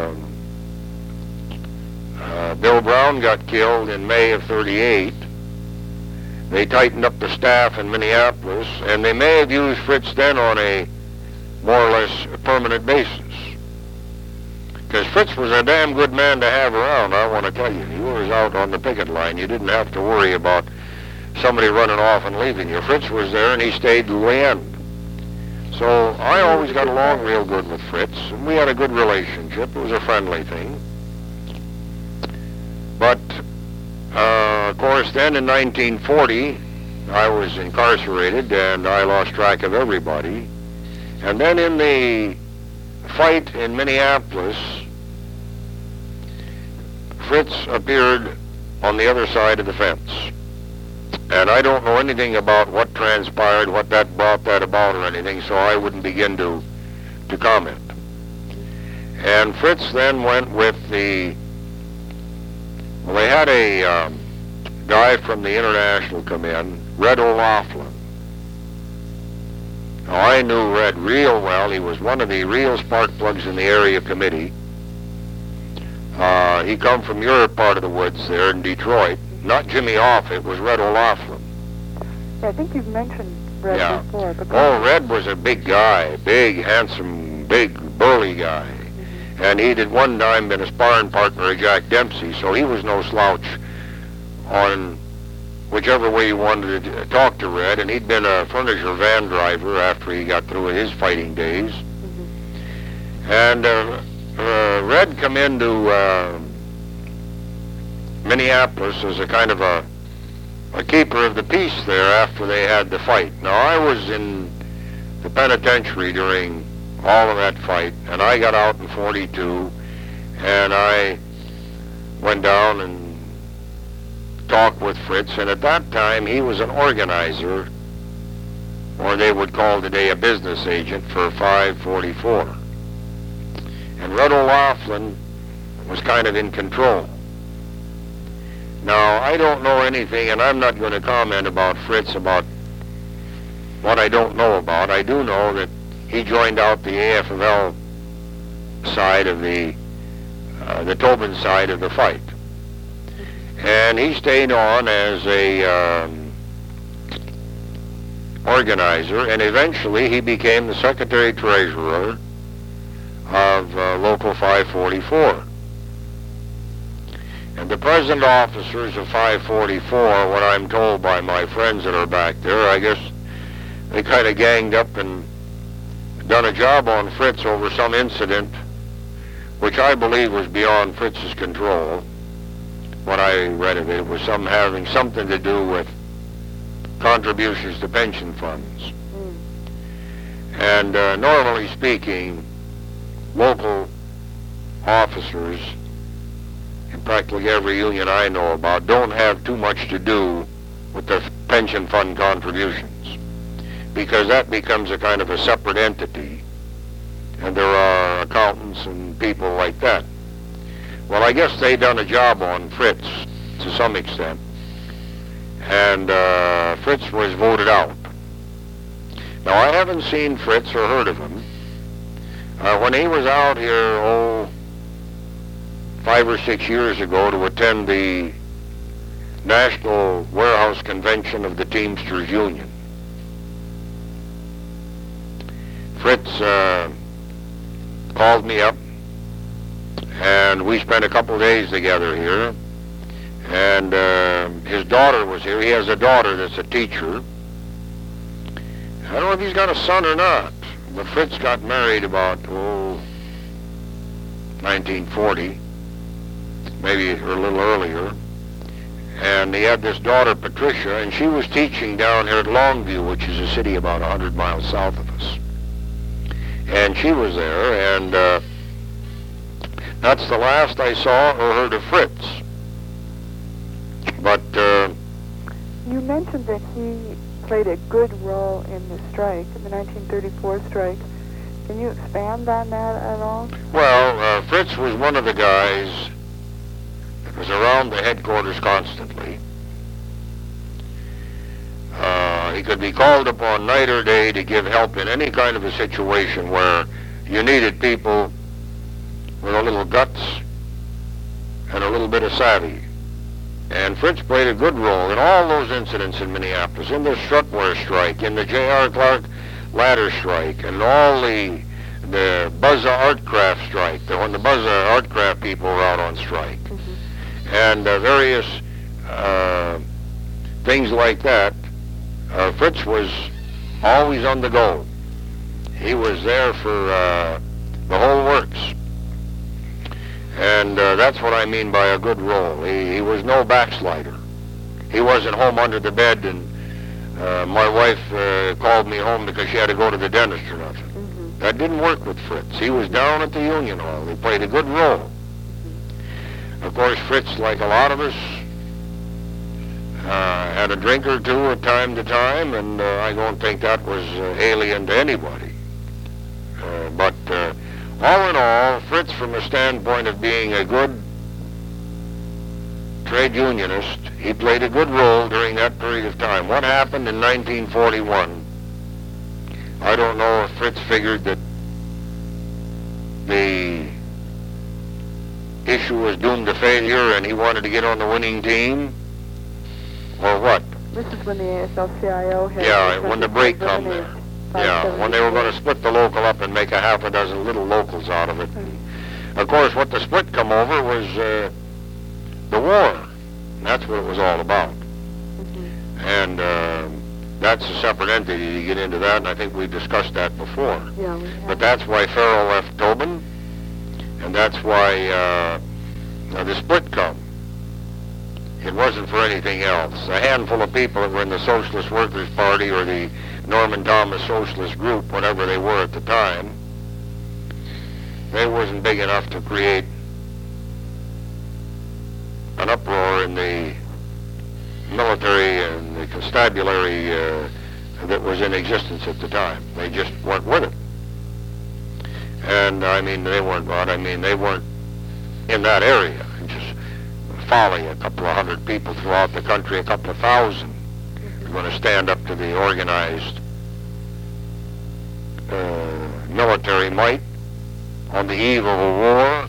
Bill Brown got killed in May of '38, they tightened up the staff in Minneapolis, and they may have used Fritz then on a more or less permanent basis. Because Fritz was a damn good man to have around, I want to tell you. He was out on the picket line. You didn't have to worry about somebody running off and leaving you. Fritz was there, and he stayed to the end. So I always got along real good with Fritz, and we had a good relationship. It was a friendly thing. But, of course, then in 1940, I was incarcerated, and I lost track of everybody. And then in the fight in Minneapolis, Fritz appeared on the other side of the fence. And I don't know anything about what transpired, what that brought that about or anything, so I wouldn't begin to comment. And Fritz then went with they had a guy from the International come in, Red O'Laughlin. Now, I knew Red real well. He was one of the real spark plugs in the area committee. He come from your part of the woods there in Detroit. Not Jimmy Offutt, it was Red O'Laughlin. Yeah, I think you've mentioned Red before. But Red was a big guy, big, handsome, big, burly guy. Mm-hmm. And he'd at one time been a sparring partner of Jack Dempsey, so he was no slouch on whichever way you wanted to talk to Red. And he'd been a furniture van driver after he got through his fighting days. Mm-hmm. And Red come into Minneapolis as a kind of a keeper of the peace there after they had the fight. Now, I was in the penitentiary during all of that fight, and I got out in 42, and I went down and talked with Fritz, and at that time he was an organizer, or they would call today a business agent, for 544. And Red O'Laughlin was kind of in control. Now, I don't know anything, and I'm not going to comment about Fritz about what I don't know about. I do know that he joined out the AFL side of the Tobin side of the fight. And he stayed on as a organizer, and eventually he became the secretary-treasurer of Local 544. And the present officers of 544, what I'm told by my friends that are back there, I guess they kind of ganged up and done a job on Fritz over some incident which I believe was beyond Fritz's control. What I read of it was having something to do with contributions to pension funds. And normally speaking, local officers in practically every union I know about don't have too much to do with the pension fund contributions, because that becomes a kind of a separate entity, and there are accountants and people like that. Well, I guess they done a job on Fritz to some extent, and Fritz was voted out. Now, I haven't seen Fritz or heard of him. When he was out here, 5 or 6 years ago to attend the National Warehouse Convention of the Teamsters Union, Fritz called me up, and we spent a couple of days together here, and his daughter was here. He has a daughter that's a teacher. I don't know if he's got a son or not, but Fritz got married about 1940, maybe a little earlier, and he had this daughter, Patricia, and she was teaching down here at Longview, which is a city about 100 miles south of us. And she was there, and that's the last I saw or heard of Fritz. But you mentioned that he played a good role in the strike, in the 1934 strike. Can you expand on that at all? Well, Fritz was one of the guys that was around the headquarters constantly. He could be called upon night or day to give help in any kind of a situation where you needed people with a little guts and a little bit of savvy. And Fritz played a good role in all those incidents in Minneapolis, in the Strutware strike, in the J.R. Clark ladder strike, and all the Buzza Artcraft strike, when the Buzza Artcraft people were out on strike, and various things like that, Fritz was always on the go. He was there for the whole works. And that's what I mean by a good role. He was no backslider. He wasn't home under the bed and my wife called me home because she had to go to the dentist or nothing. Mm-hmm. That didn't work with Fritz. He was down at the Union Hall. He played a good role. Of course, Fritz, like a lot of us, had a drink or two at time to time, and I don't think that was alien to anybody. But all in all, Fritz, from the standpoint of being a good trade unionist, he played a good role during that period of time. What happened in 1941, I don't know if Fritz figured that the issue was doomed to failure and he wanted to get on the winning team, or what. This is when the AFL-CIO had... Yeah, when the break come there. Yeah, when they were going to split the local up and make a half a dozen little locals out of it. Mm-hmm. Of course, what the split come over was the war. And that's what it was all about. Mm-hmm. And that's a separate entity. You get into that, and I think we discussed that before. Yeah, we have. But that's why Farrell left Tobin, and that's why the split come. It wasn't for anything else. A handful of people that were in the Socialist Workers' Party or the Norman Thomas Socialist Group, whatever they were at the time, they wasn't big enough to create an uproar in the military and the constabulary that was in existence at the time. They just weren't with it. And I mean, they weren't in that area. Just folly, a couple of hundred people throughout the country, a couple of thousand are going to stand up to the organized military might on the eve of a war.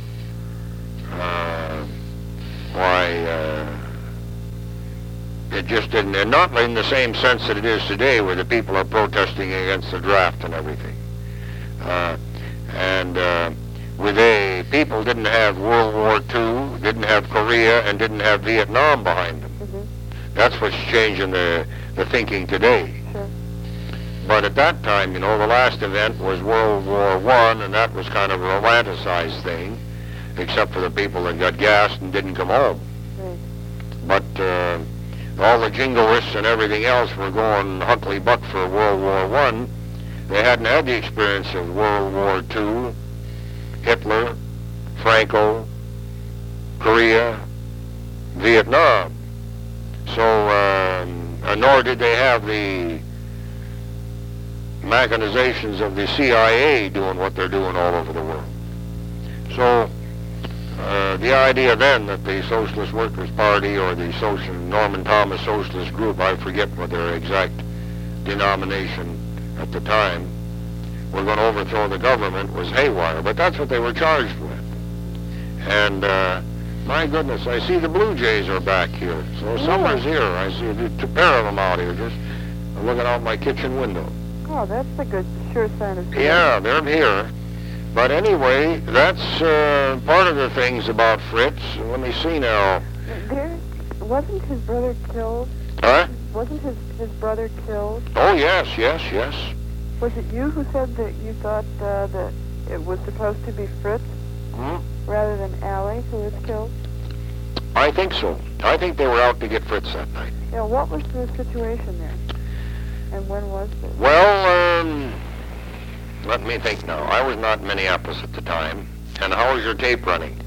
It just didn't, and not in the same sense that it is today, where the people are protesting against the draft and everything. People didn't have World War II, didn't have Korea, and didn't have Vietnam behind them. Mm-hmm. That's what's changing the thinking today. Sure. But at that time, the last event was World War I, and that was kind of a romanticized thing, except for the people that got gassed and didn't come home. Right. But all the jingoists and everything else were going huckly-buck for World War I. They hadn't had the experience of World War II, Hitler, Franco, Korea, Vietnam. So, nor did they have the machinations of the CIA doing what they're doing all over the world. So, the idea then that the Socialist Workers' Party or the Norman Thomas Socialist Group, I forget what their exact denomination at the time, were going to overthrow the government was haywire. But that's what they were charged with. And my goodness, I see the Blue Jays are back here. So summer's here. I see a pair of them out here just looking out my kitchen window. Oh, that's a good, sure sign of spring. Yeah, they're here. But anyway, that's part of the things about Fritz. Let me see now. Wasn't his brother killed? Huh? Wasn't his brother killed? Oh, yes. Was it you who said that you thought that it was supposed to be Fritz rather than Allie who was killed? I think so. I think they were out to get Fritz that night. Yeah, what was the situation there? And when was this? Well, let me think now. I was not in Minneapolis at the time. And how was your tape running?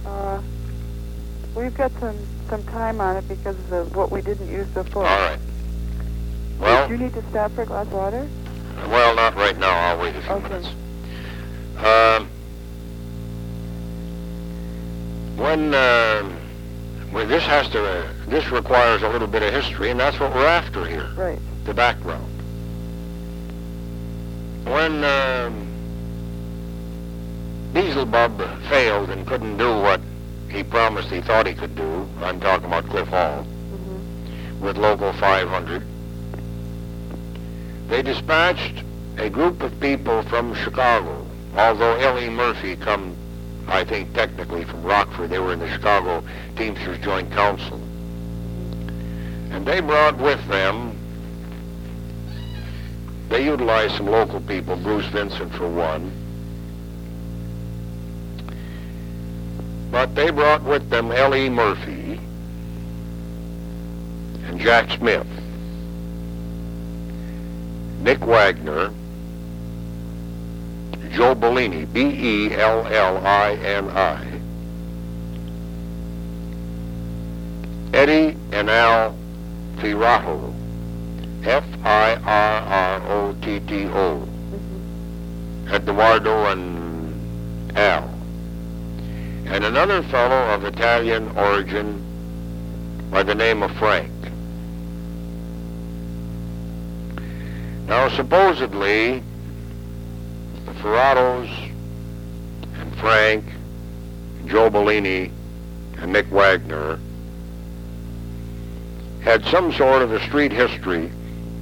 We've got some time on it because of what we didn't use before. All right. Well, do you need to stop for a glass of water? Well, not right now. I'll wait a few Okay. minutes. When this requires a little bit of history, and that's what we're after here. Right. The background. When Beelzebub failed and couldn't do what he promised he thought he could do, I'm talking about Cliff Hall, with Local 500, they dispatched a group of people from Chicago, although Ellie Murphy come, I think, technically from Rockford. They were in the Chicago Teamsters Joint Council. And they brought with them, they utilized some local people, Bruce Vincent for one, but they brought with them L.E. Murphy and Jack Smith, Nick Wagner, Joe Bellini, B-E-L-L-I-N-I, Eddie and Al Firotto, F-I-R-R-O-T-T-O, Eduardo and Al, and another fellow of Italian origin by the name of Frank. Now, supposedly, the Firottos and Frank, Joe Bellini, and Nick Wagner had some sort of a street history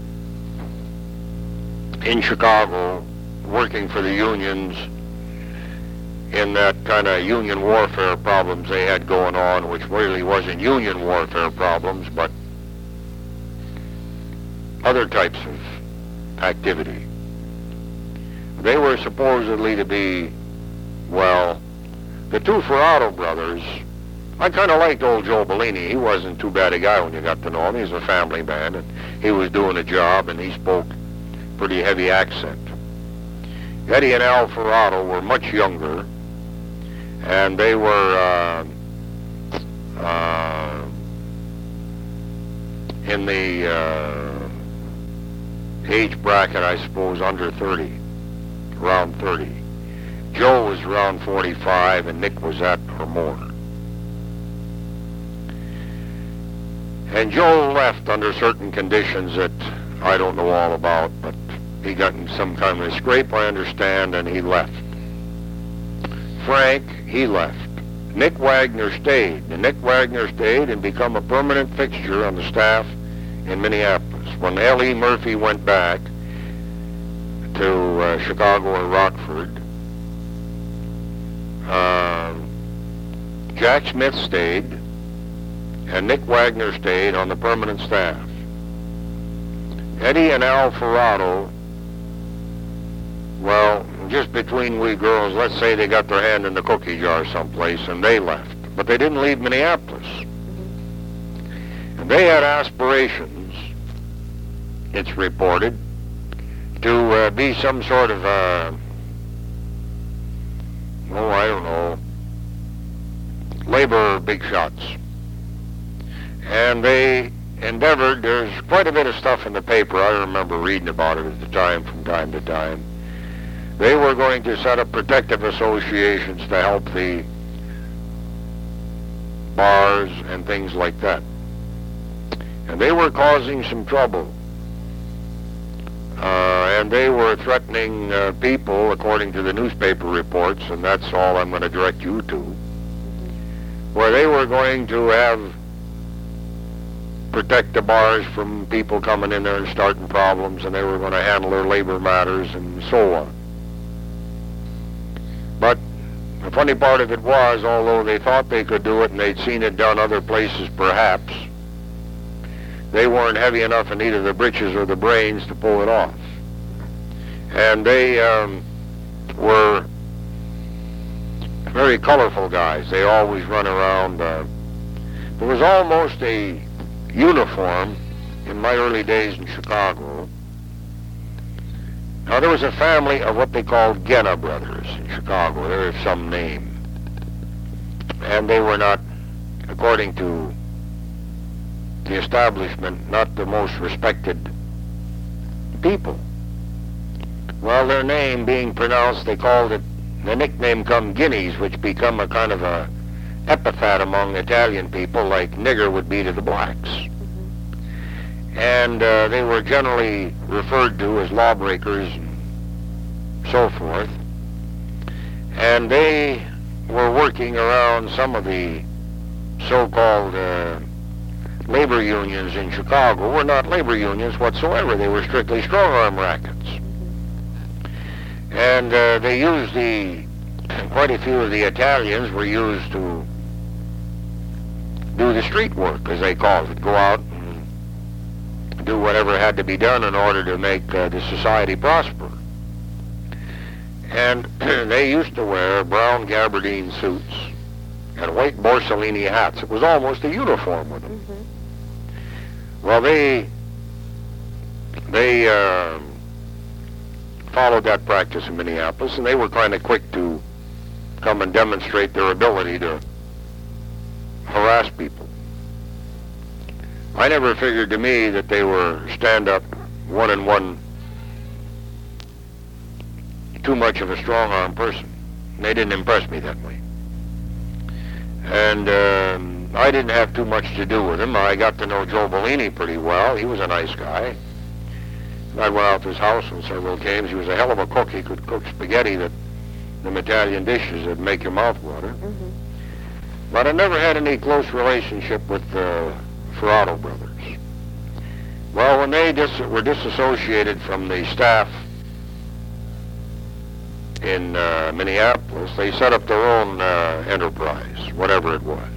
in Chicago, working for the unions in that kind of union warfare problems they had going on, which really wasn't union warfare problems, but other types of activity. They were supposedly to be, well, the two Firotto brothers. I kind of liked old Joe Bellini. He wasn't too bad a guy when you got to know him. He was a family man, and he was doing a job, and he spoke pretty heavy accent. Eddie and Al Firotto were much younger, and they were in the age bracket, I suppose, under 30, around 30. Joe was around 45, and Nick was that or more. And Joe left under certain conditions that I don't know all about, but he got in some kind of a scrape, I understand, and he left. Frank, he left. Nick Wagner stayed. And Nick Wagner stayed and became a permanent fixture on the staff in Minneapolis. When L.E. Murphy went back to Chicago or Rockford, Jack Smith stayed, and Nick Wagner stayed on the permanent staff. Eddie and Al Firotto, well, just between we girls, let's say they got their hand in the cookie jar someplace and they left. But they didn't leave Minneapolis. And they had aspirations, it's reported, to be some sort of, I don't know, labor big shots. And they endeavored, there's quite a bit of stuff in the paper, I remember reading about it at the time from time to time. They were going to set up protective associations to help the bars and things like that. And they were causing some trouble. And they were threatening people, according to the newspaper reports, and that's all I'm going to direct you to, where they were going to protect the bars from people coming in there and starting problems, and they were going to handle their labor matters and so on. But the funny part of it was, although they thought they could do it and they'd seen it done other places perhaps, they weren't heavy enough in either the britches or the brains to pull it off. And they were very colorful guys. They always run around. There was almost a uniform in my early days in Chicago. Now, there was a family of what they called Genna brothers in Chicago. They're of some name. And they were not, according to the establishment, not the most respected people. Well, their name being pronounced, they called it, the nickname come Guineas, which become a kind of a epithet among Italian people, like nigger would be to the blacks. And they were generally referred to as lawbreakers and so forth. And they were working around some of the so-called labor unions in Chicago. Were not labor unions whatsoever. They were strictly strong-arm rackets. And they used quite a few of the Italians were used to do the street work, as they called it, go out and do whatever had to be done in order to make the society prosper. And they used to wear brown gabardine suits and white Borsellini hats. It was almost a uniform with them. Well, they followed that practice in Minneapolis, and they were kind of quick to come and demonstrate their ability to harass people. I never figured to me that they were stand-up, one-on-one, too much of a strong-arm person. They didn't impress me that way. And I didn't have too much to do with him. I got to know Joe Bellini pretty well. He was a nice guy. I went out to his house on several occasions. He was a hell of a cook. He could cook spaghetti, them Italian dishes that make your mouth water. But I never had any close relationship with the Ferrato brothers. Well, when they were disassociated from the staff in Minneapolis, they set up their own enterprise, whatever it was.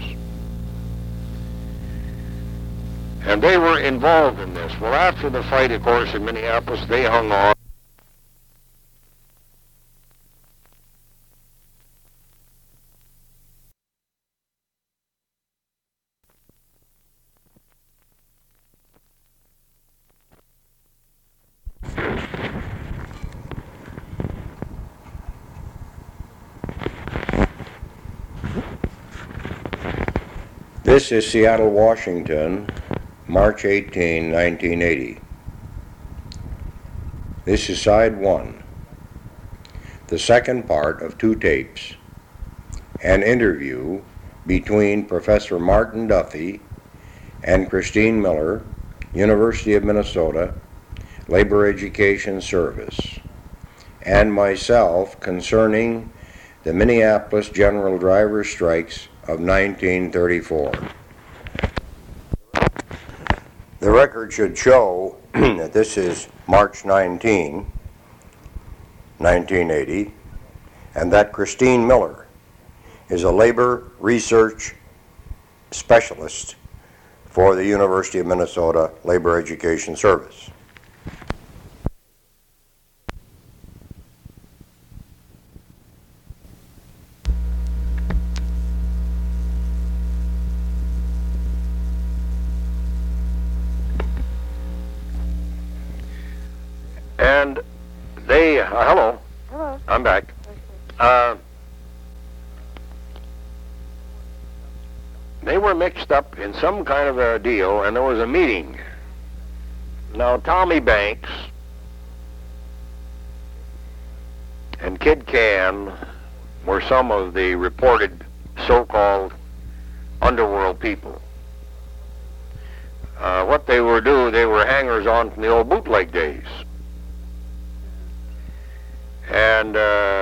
And they were involved in this. Well, after the fight, of course, in Minneapolis, they hung on. This is Seattle, Washington, March 18, 1980. This is side one, the second part of 2 tapes, an interview between Professor Martin Duffy and Christine Miller, University of Minnesota, Labor Education Service, and myself concerning the Minneapolis General Driver strikes of 1934. The record should show that this is March 19, 1980, and that Christine Miller is a labor research specialist for the University of Minnesota Labor Education Service. And they, hello. Hello. I'm back. They were mixed up in some kind of a deal, and there was a meeting. Now, Tommy Banks and Kid Can were some of the reported so-called underworld people. What they were doing, they were hangers-on from the old bootleg days. And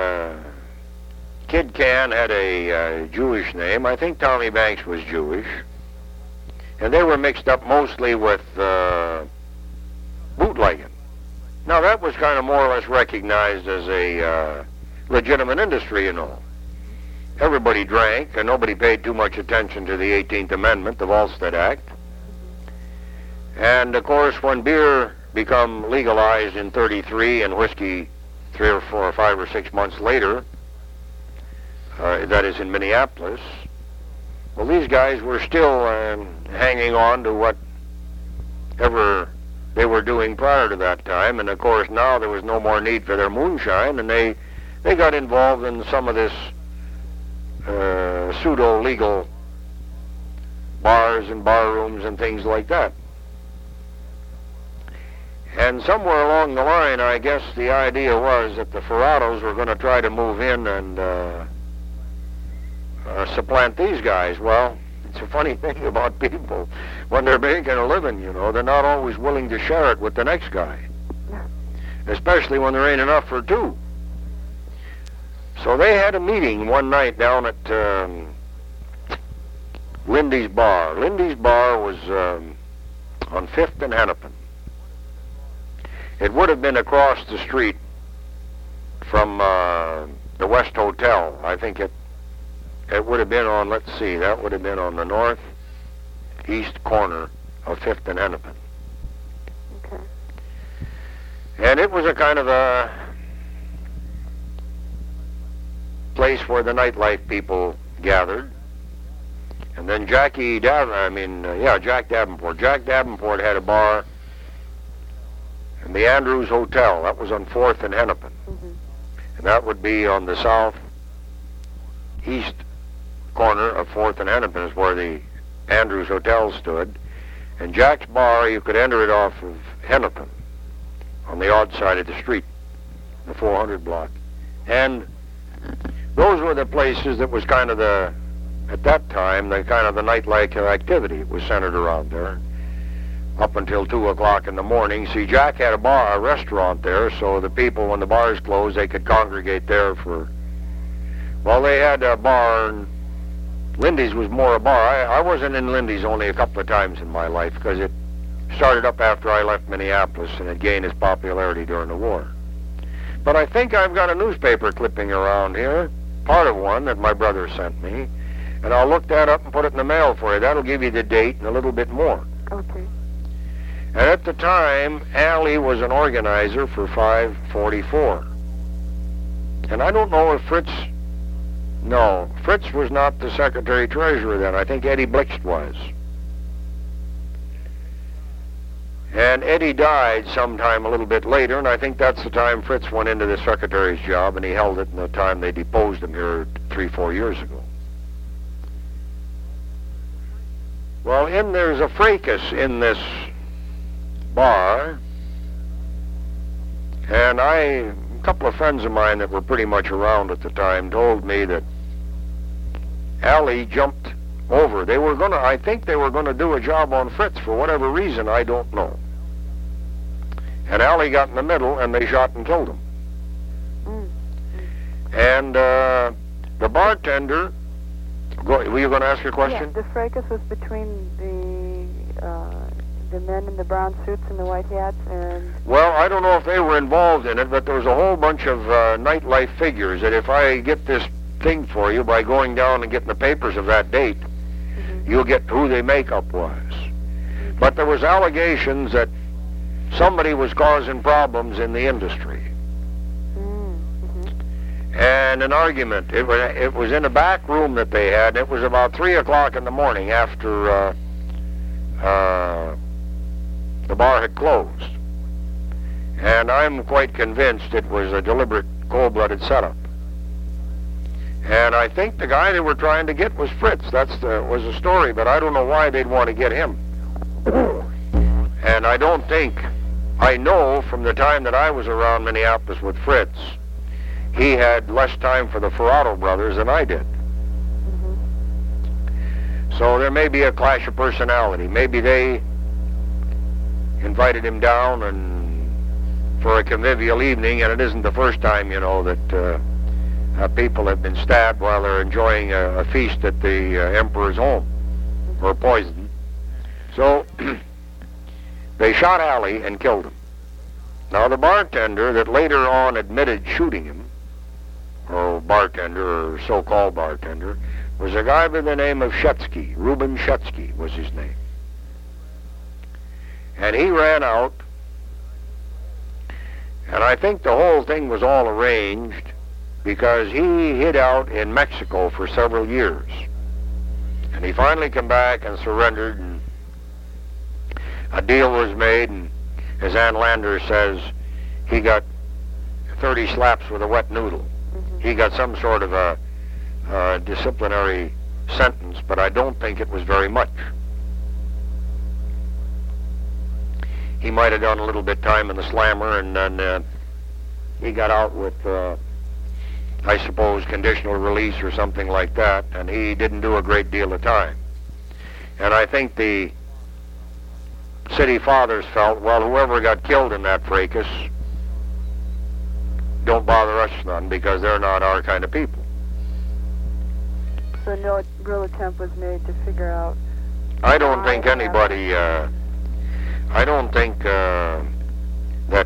Kid Can had a Jewish name. I think Tommy Banks was Jewish. And they were mixed up mostly with bootlegging. Now, that was kind of more or less recognized as a legitimate industry, you know. Everybody drank, and nobody paid too much attention to the 18th Amendment, the Volstead Act. And, of course, when beer became legalized in 33 and whiskey 3 or 4 or 5 or 6 months later, that is in Minneapolis, well, these guys were still hanging on to whatever they were doing prior to that time. And, of course, now there was no more need for their moonshine, and they got involved in some of this pseudo-legal bars and bar rooms and things like that. And somewhere along the line, I guess the idea was that the Ferratos were going to try to move in and supplant these guys. Well, it's a funny thing about people. When they're making a living, you know, they're not always willing to share it with the next guy. Especially when there ain't enough for 2. So they had a meeting one night down at Lindy's Bar. Lindy's Bar was on 5th and Hennepin. It would have been across the street from the West Hotel. I think it would have been on, let's see, that would have been on the northeast corner of 5th and Hennepin. And it was a kind of a place where the nightlife people gathered. And then Jack Davenport. Jack Davenport had a bar in the Andrews Hotel. That was on 4th and Hennepin. And that would be on the southeast corner of 4th and Hennepin is where the Andrews Hotel stood. And Jack's bar, you could enter it off of Hennepin on the odd side of the street, the 400 block. And those were the places that was kind of at that time, the kind of the nightlife activity was centered around there. Up until 2 o'clock in the morning. See, Jack had a restaurant there, so the people, when the bars closed, they could congregate there they had a bar, and Lindy's was more a bar. I wasn't in Lindy's only a couple of times in my life, because it started up after I left Minneapolis, and it gained its popularity during the war. But I think I've got a newspaper clipping around here, part of one that my brother sent me, and I'll look that up and put it in the mail for you. That'll give you the date and a little bit more. Okay. And at the time, Allie was an organizer for 544. And I don't know if Fritz was not the secretary-treasurer then. I think Eddie Blixt was. And Eddie died sometime a little bit later, and I think that's the time Fritz went into the secretary's job, and he held it in the time they deposed him here 3-4 years ago. Well, there's a fracas in this bar, and a couple of friends of mine that were pretty much around at the time told me that Allie jumped over. I think they were gonna do a job on Fritz for whatever reason, I don't know. And Allie got in the middle, and they shot and killed him. And the bartender, were you going to ask your question? Yeah, the fracas was between the men in the brown suits and the white hats, and... Well, I don't know if they were involved in it, but there was a whole bunch of nightlife figures that if I get this thing for you by going down and getting the papers of that date, you'll get who the makeup was. But there was allegations that somebody was causing problems in the industry. And an argument. It was in a back room that they had. It was about 3 o'clock in the morning after the bar had closed. And I'm quite convinced it was a deliberate, cold-blooded setup. And I think the guy they were trying to get was Fritz. Was the story, but I don't know why they'd want to get him. And I know from the time that I was around Minneapolis with Fritz, he had less time for the Ferrato brothers than I did. So there may be a clash of personality. Maybe they invited him down and for a convivial evening, and it isn't the first time, that people have been stabbed while they're enjoying a feast at the emperor's home, or poisoned. So they shot Allie and killed him. Now the bartender that later on admitted shooting him, or so-called bartender, was a guy by the name of Shutsky. Reuben Shutsky was his name. And he ran out, and I think the whole thing was all arranged because he hid out in Mexico for several years. And he finally came back and surrendered, and a deal was made, and as Ann Lander says, he got 30 slaps with a wet noodle. He got some sort of a disciplinary sentence, but I don't think it was very much. He might have done a little bit time in the slammer, and then he got out with, I suppose, conditional release or something like that, and he didn't do a great deal of time. And I think the city fathers felt, well, whoever got killed in that fracas, don't bother us none, because they're not our kind of people. So no real attempt was made to figure out... I don't think anybody... I don't think that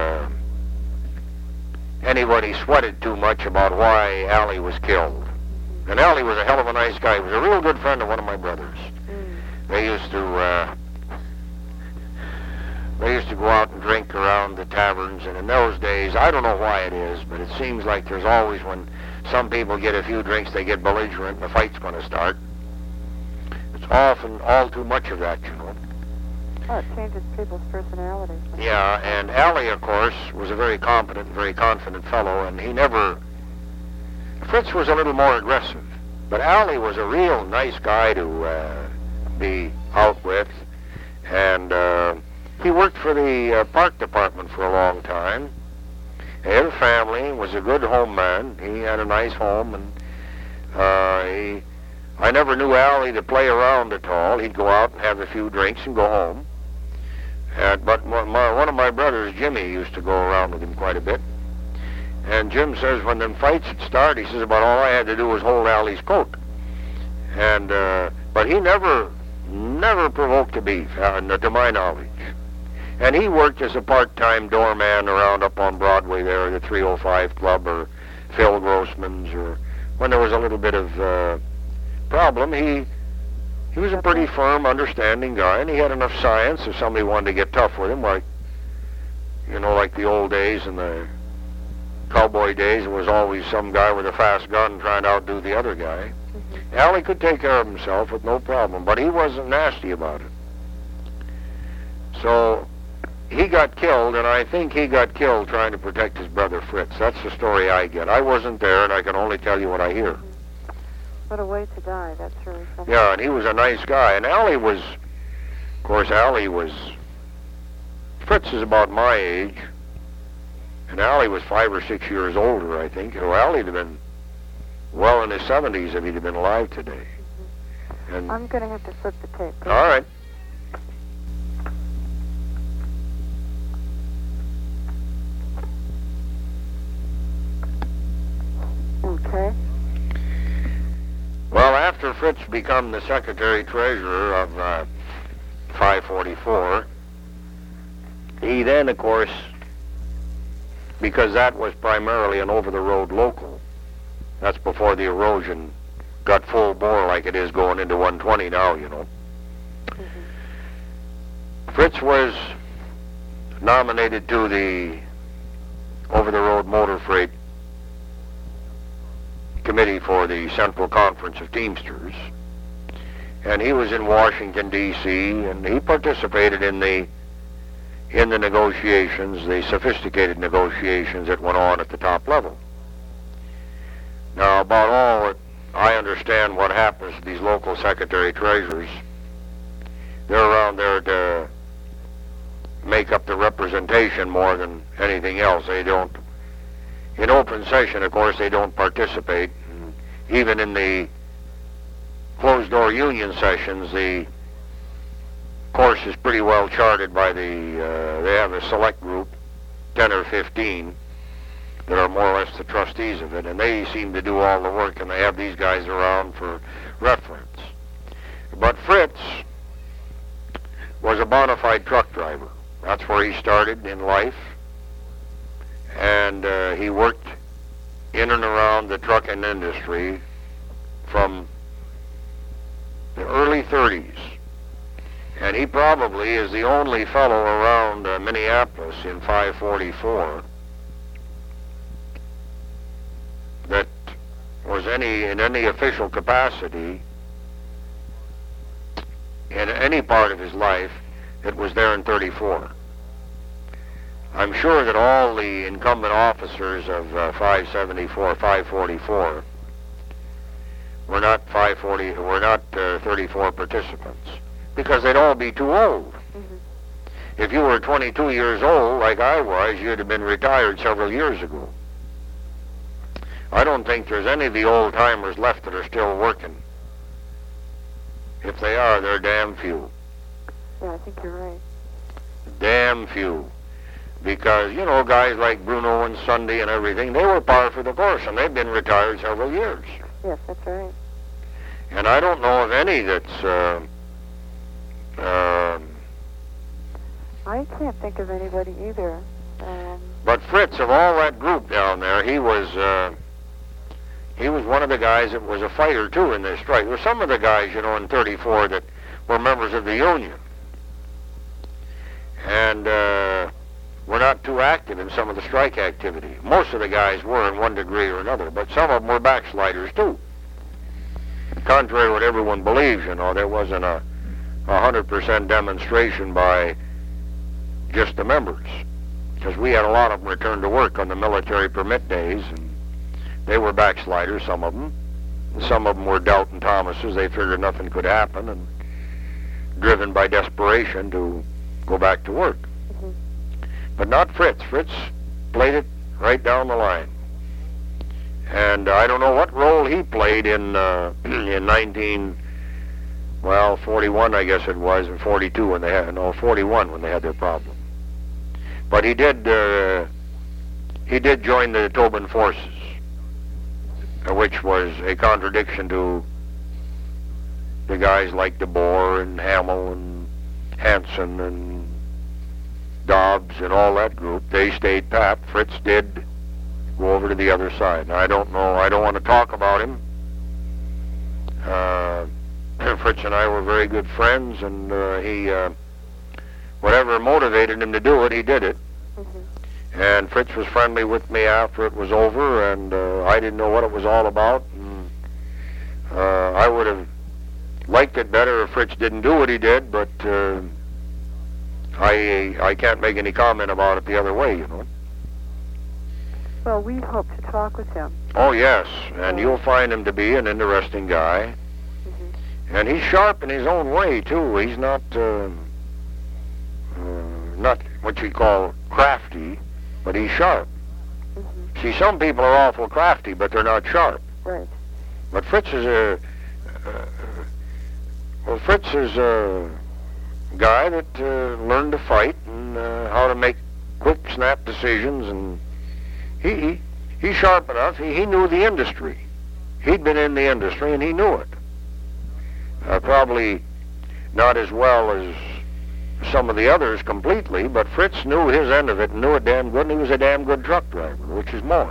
anybody sweated too much about why Allie was killed. And Allie was a hell of a nice guy. He was a real good friend of one of my brothers. They used to they used to go out and drink around the taverns, and in those days, I don't know why it is, but it seems like there's always, when some people get a few drinks, they get belligerent, and the fight's going to start. It's often all too much of that, you know. Oh, it changes people's personalities. Yeah, and Allie, of course, was a very competent, very confident fellow, and he never... Fritz was a little more aggressive, but Allie was a real nice guy to be out with, and he worked for the park department for a long time. He had a family, was a good home man. He had a nice home, and I never knew Allie to play around at all. He'd go out and have a few drinks and go home. But one of my brothers, Jimmy, used to go around with him quite a bit. And Jim says when them fights would start, he says about all I had to do was hold Allie's coat. And but he never provoked a beef, to my knowledge. And he worked as a part-time doorman around up on Broadway there, the 305 Club or Phil Grossman's, or when there was a little bit of problem, he was a pretty firm, understanding guy, and he had enough science if somebody wanted to get tough with him, like, you know, like the old days and the cowboy days, it was always some guy with a fast gun trying to outdo the other guy. Allie could take care of himself with no problem, but he wasn't nasty about it. So he got killed, and I think he got killed trying to protect his brother Fritz. That's the story I get. I wasn't there, and I can only tell you what I hear. What a way to die. That's really something. Yeah, and he was a nice guy. And Allie was, of course, Fritz is about my age, and Allie was 5 or 6 years older, I think. You know, Allie'd have been well in his 70s if he'd have been alive today. And I'm going to have to flip the tape. all right. Okay. Well, after Fritz became the secretary-treasurer of 544, he then, of course, because that was primarily an over-the-road local, that's before the erosion got full bore like it is going into 120 now, you know. Fritz was nominated to the over-the-road motor freight committee for the Central Conference of Teamsters, and he was in Washington, D.C., and he participated in the negotiations, the sophisticated negotiations that went on at the top level. Now, about all that I understand what happens to these local secretary-treasurers, they're around there to make up the representation more than anything else. They don't, in open session, of course, they don't participate. Even in the closed-door union sessions, the course is pretty well charted by they have a select group, 10 or 15, that are more or less the trustees of it, and they seem to do all the work, and they have these guys around for reference. But Fritz was a bona fide truck driver. That's where he started in life, and he worked in and around the trucking industry from the early 30s. And he probably is the only fellow around Minneapolis in 544 that was in any official capacity in any part of his life that was there in 34. I'm sure that all the incumbent officers of 544 were not 34 participants, because they'd all be too old. If you were 22 years old, like I was, you'd have been retired several years ago. I don't think there's any of the old-timers left that are still working. If they are, they're damn few. Yeah, I think you're right. Damn few. Because, you know, guys like Bruno and Sunday and everything, they were par for the course, and they've been retired several years. Yes, that's right. And I don't know of any that's... I can't think of anybody either. But Fritz, of all that group down there, he was one of the guys that was a fighter, too, in this strike. There were some of the guys, you know, in 34 that were members of the union. and were not too active in some of the strike activity. Most of the guys were in one degree or another, but some of them were backsliders too. Contrary to what everyone believes, there wasn't a 100% demonstration by just the members, because we had a lot of them return to work on the military permit days, and they were backsliders, some of them. And some of them were Dalton Thomases. They figured nothing could happen, and driven by desperation to go back to work. Mm-hmm. But not Fritz. Fritz played it right down the line. And I don't know what role he played in 41, I guess it was, and 42 when they had, 41 when they had their problem. But he did join the Tobin forces, which was a contradiction to the guys like DeBoer and Hamill and Hansen and Dobbs and all that group. They stayed pat. Fritz did go over to the other side. Now, I don't know. I don't want to talk about him. Fritz and I were very good friends, and he, whatever motivated him to do it, he did it. Mm-hmm. And Fritz was friendly with me after it was over, and I didn't know what it was all about. And, I would have liked it better if Fritz didn't do what he did, but I can't make any comment about it the other way, Well, we hope to talk with him. Oh, yes, and you'll find him to be an interesting guy. Mm-hmm. And he's sharp in his own way, too. He's not what you call crafty, but he's sharp. Mm-hmm. See, some people are awful crafty, but they're not sharp. Right. But Fritz is a guy that learned to fight and how to make quick, snap decisions, and he's sharp enough. He knew the industry. He'd been in the industry, and he knew it. Probably not as well as some of the others completely, but Fritz knew his end of it and knew it damn good, and he was a damn good truck driver, which is more.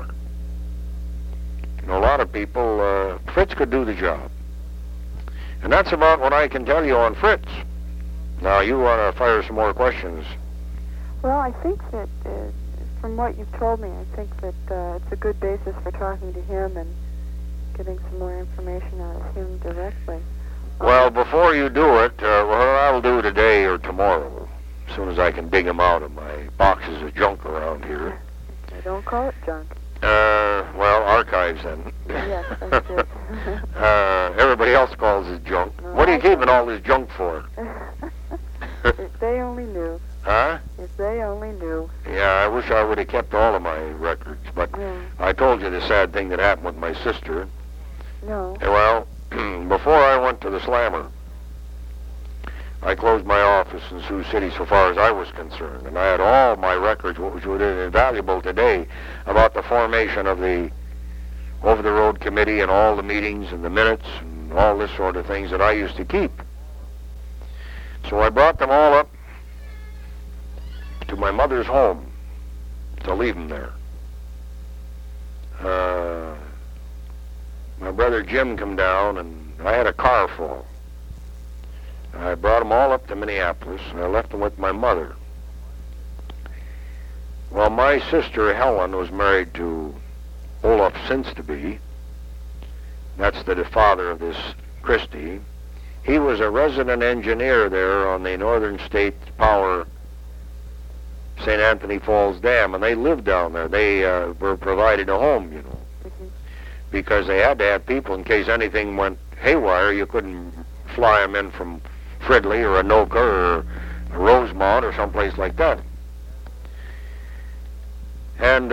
A lot of people, Fritz could do the job. And that's about what I can tell you on Fritz. Now, you want to fire some more questions. Well, I think that from what you've told me, I think that it's a good basis for talking to him and getting some more information out of him directly. Well, before you do it, what I'll do today or tomorrow, as soon as I can dig them out of my boxes of junk around here. I don't call it junk. Well, archives then. Yes, that's it. Everybody else calls it junk. No, What are you keeping all this junk for? If they only knew. Huh? If they only knew. Yeah, I wish I would have kept all of my records, but Yeah. I told you the sad thing that happened with my sister. No. Well, before I went to the Slammer, I closed my office in Sioux City so far as I was concerned, and I had all my records, which were invaluable today, about the formation of the over-the-road committee and all the meetings and the minutes and all this sort of things that I used to keep. So I brought them all up to my mother's home to leave them there. My brother Jim come down, and I had a car full. I brought them all up to Minneapolis, and I left them with my mother. Well, my sister Helen was married to Olaf Sinsteby. That's the father of this Christie. He was a resident engineer there on the Northern State Power St. Anthony Falls Dam, and they lived down there. They were provided a home, Mm-hmm. because they had to have people in case anything went haywire. You couldn't fly them in from Fridley or Anoka or Rosemont or someplace like that. And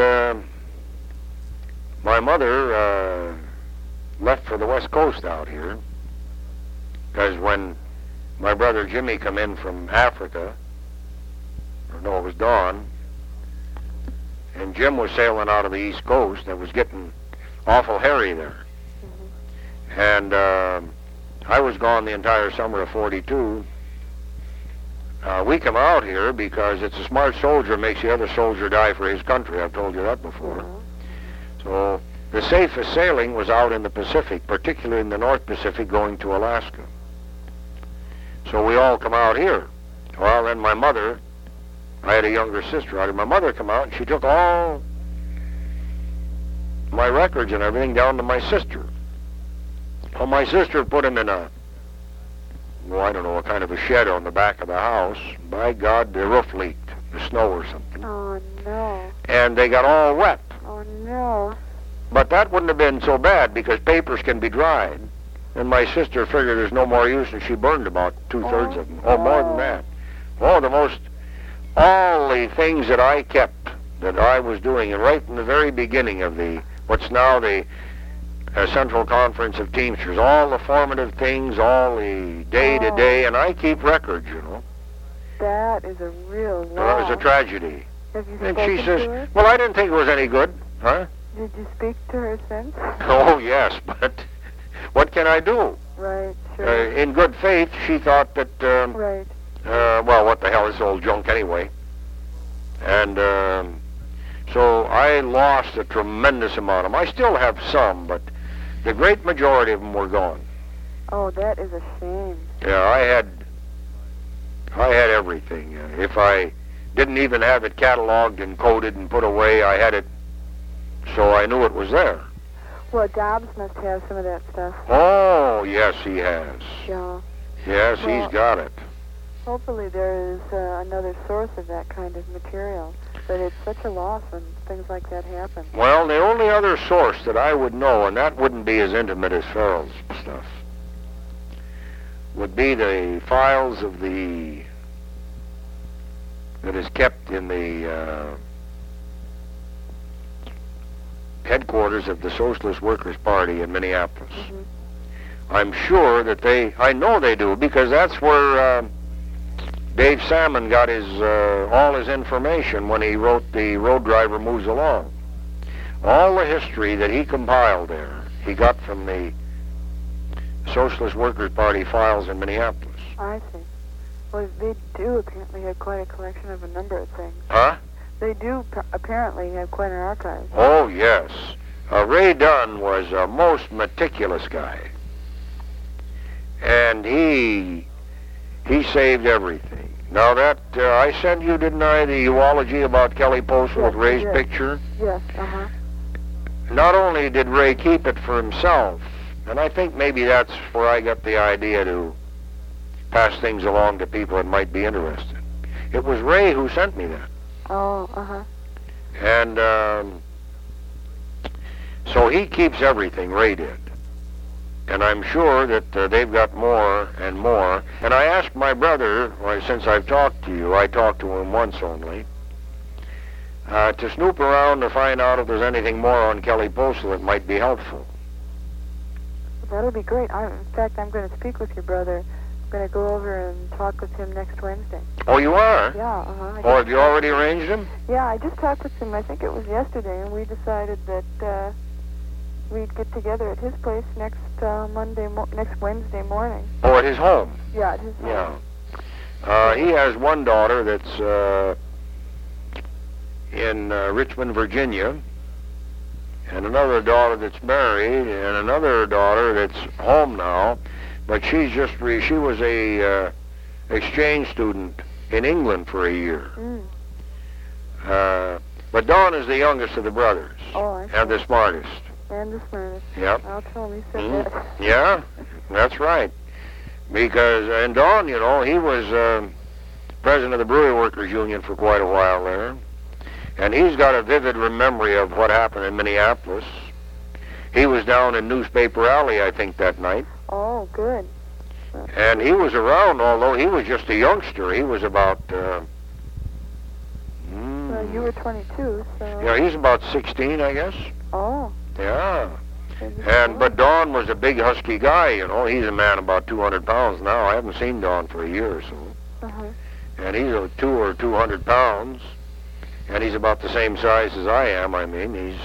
my mother left for the West Coast out here, because when my brother Jimmy come in from Africa, or no, it was Dawn, and Jim was sailing out of the East Coast, it was getting awful hairy there. Mm-hmm. And I was gone the entire summer of 42. We come out here because it's a smart soldier makes the other soldier die for his country. I've told you that before. Mm-hmm. So the safest sailing was out in the Pacific, particularly in the North Pacific going to Alaska. So we all come out here. Well, then my mother I had a younger sister. I had my mother come out, and she took all my records and everything down to my sister. Well, my sister put them in a, well, I don't know, a kind of a shed on the back of the house. By God, the roof leaked, the snow or something. Oh, no. And they got all wet. Oh, no. But that wouldn't have been so bad because papers can be dried. And my sister figured there's no more use, and she burned about 2/3 of them. Oh, more than that. Oh, all the things that I kept, that I was doing, and right in the very beginning of what's now the Central Conference of Teamsters, all the formative things, all the day-to-day, and I keep records, you know. That is a real loss. Well, it was a tragedy. Have you And spoken she to says, her? well, I didn't think it was any good. Huh? Did you speak to her since? Oh, yes, but what can I do? Right, sure. In good faith, she thought that, Right. well, what the hell is old junk anyway? And so I lost a tremendous amount of them. I still have some, but the great majority of them were gone. Oh, that is a shame. Yeah, I had everything. If I didn't even have it cataloged and coded and put away, I had it so I knew it was there. Well, Dobbs must have some of that stuff. Oh, yes, he has. Yeah. Yes, Well, he's got it. Hopefully there is another source of that kind of material. But it's such a loss when things like that happen. Well, the only other source that I would know, and that wouldn't be as intimate as Farrell's stuff, would be the files of that is kept in the headquarters of the Socialist Workers' Party in Minneapolis. Mm-hmm. I'm sure that I know they do, because that's where Dave Salmon got all his information when he wrote The Road Driver Moves Along. All the history that he compiled there, he got from the Socialist Workers' Party files in Minneapolis. I see. Well, they do apparently have quite a collection of a number of things. Huh? They do apparently have quite an archive. Oh, yes. Ray Dunn was a most meticulous guy. And he saved everything. Now that, I sent you, didn't I, the eulogy about Kelly Postal with Ray's you did. picture? Yes, uh-huh. Not only did Ray keep it for himself, and I think maybe that's where I got the idea to pass things along to people that might be interested. It was Ray who sent me that. Oh, uh-huh. And so he keeps everything, Ray did. And I'm sure that they've got more and more. And I asked my brother, since I've talked to you, I talked to him once only, to snoop around to find out if there's anything more on Kelly Postal that might be helpful. That'll be great. In fact, I'm going to speak with your brother. I'm going to go over and talk with him next Wednesday. Oh, you are? Yeah, uh-huh. Oh, have you already arranged him? Yeah, I just talked with him, I think it was yesterday, and we decided that we'd get together at his place next Wednesday morning. Oh, at his home? Yeah, at his home. Yeah. He has one daughter that's in Richmond, Virginia, and another daughter that's married, and another daughter that's home now, but she was a exchange student in England for a year. Mm. But Don is the youngest of the brothers, Oh, I see. and the smartest. And the smartest. Yep. I'll tell him he said that. Yeah, that's right. Because, and Don, you know, he was president of the Brewery Workers Union for quite a while there. And he's got a vivid memory of what happened in Minneapolis. He was down in Newspaper Alley, I think, that night. Oh, good. And he was around, although he was just a youngster. He was about... Well, you were 22, so... Yeah, he's about 16, I guess. Oh. Yeah. But Don was a big, husky guy, you know. He's a man about 200 pounds now. I haven't seen Don for a year or so. Uh-huh. And he's 200 pounds. And he's about the same size as I am. I mean, he's...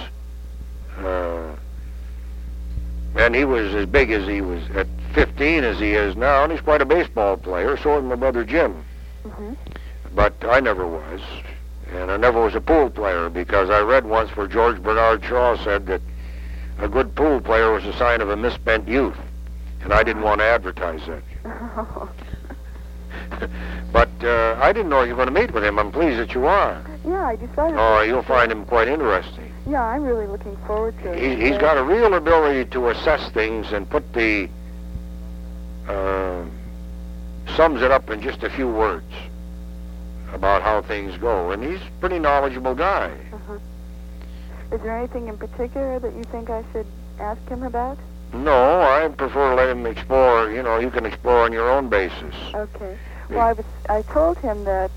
and he was as big as he was at 15 as he is now, and he's quite a baseball player, so is my brother Jim. Mm-hmm. But I never was. And I never was a pool player, because I read once where George Bernard Shaw said that a good pool player was a sign of a misspent youth. And I didn't want to advertise that. But I didn't know you were going to meet with him. I'm pleased that you are. Yeah, I decided. Oh, you'll find him quite interesting. Yeah, I'm really looking forward to it. He's got a real ability to assess things and put the sums it up in just a few words about how things go, and he's a pretty knowledgeable guy. Uh-huh. Is there anything in particular that you think I should ask him about? No, I prefer to let him explore. You know, you can explore on your own basis. Okay. Well, I told him that,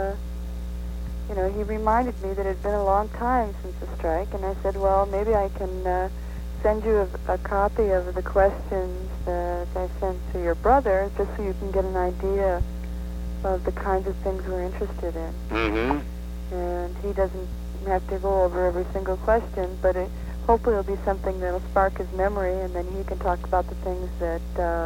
he reminded me that it had been a long time since the strike, and I said, well, maybe I can send you a copy of the questions that I sent to your brother, just so you can get an idea of the kinds of things we're interested in. Mm-hmm. And he doesn't have to go over every single question, but hopefully it'll be something that'll spark his memory, and then he can talk about the things that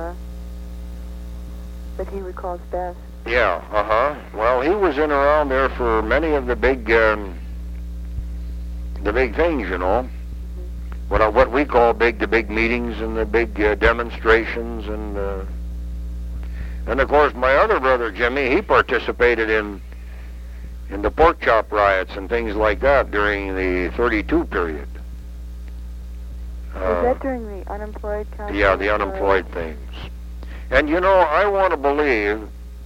he recalls best. Yeah, Well, he was in around there for many of the big things, you know. What we call the big meetings and the big demonstrations, and of course my other brother Jimmy, he participated in the pork chop riots and things like that during the 32 period. Was that during the unemployed council? Yeah, the unemployed things. And you know, I want to believe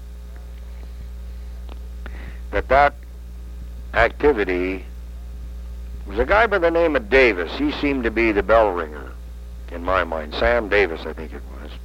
that activity was a guy by the name of Davis. He seemed to be the bell ringer in my mind. Sam Davis, I think it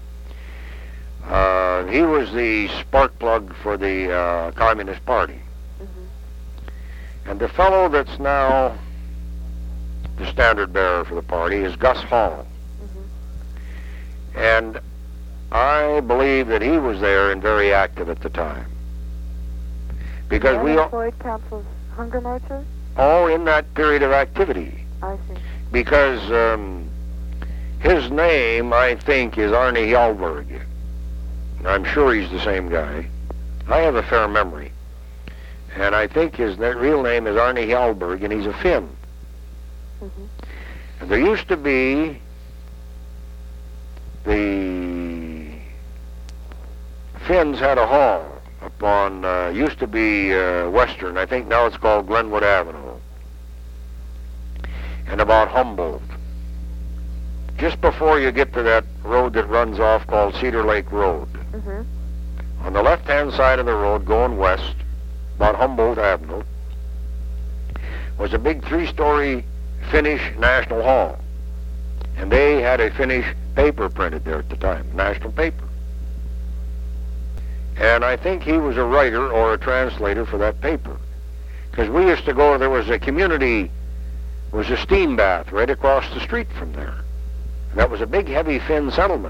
was. He was the spark plug for the Communist Party. Mm-hmm. And the fellow that's now the standard bearer for the party is Gus Hall. Mm-hmm. And I believe that he was there and very active at the time. Because the Unemployed Council's hunger marches? Oh, in that period of activity. I see. Because his name, I think, is Arne Hjalberg. I'm sure he's the same guy. I have a fair memory. And I think his real name is Arne Hjalberg, and he's a Finn. Mm-hmm. And there used to be the Finns had a hall up on, used to be Western. I think now it's called Glenwood Avenue. And about Humboldt. Just before you get to that road that runs off called Cedar Lake Road. Mm-hmm. On the left-hand side of the road going west, about Humboldt Avenue, was a big 3-story Finnish National Hall. And they had a Finnish paper printed there at the time, national paper. And I think he was a writer or a translator for that paper. Because we used to go, there was a community, was a steam bath right across the street from there. That was a big, heavy Finn settlement.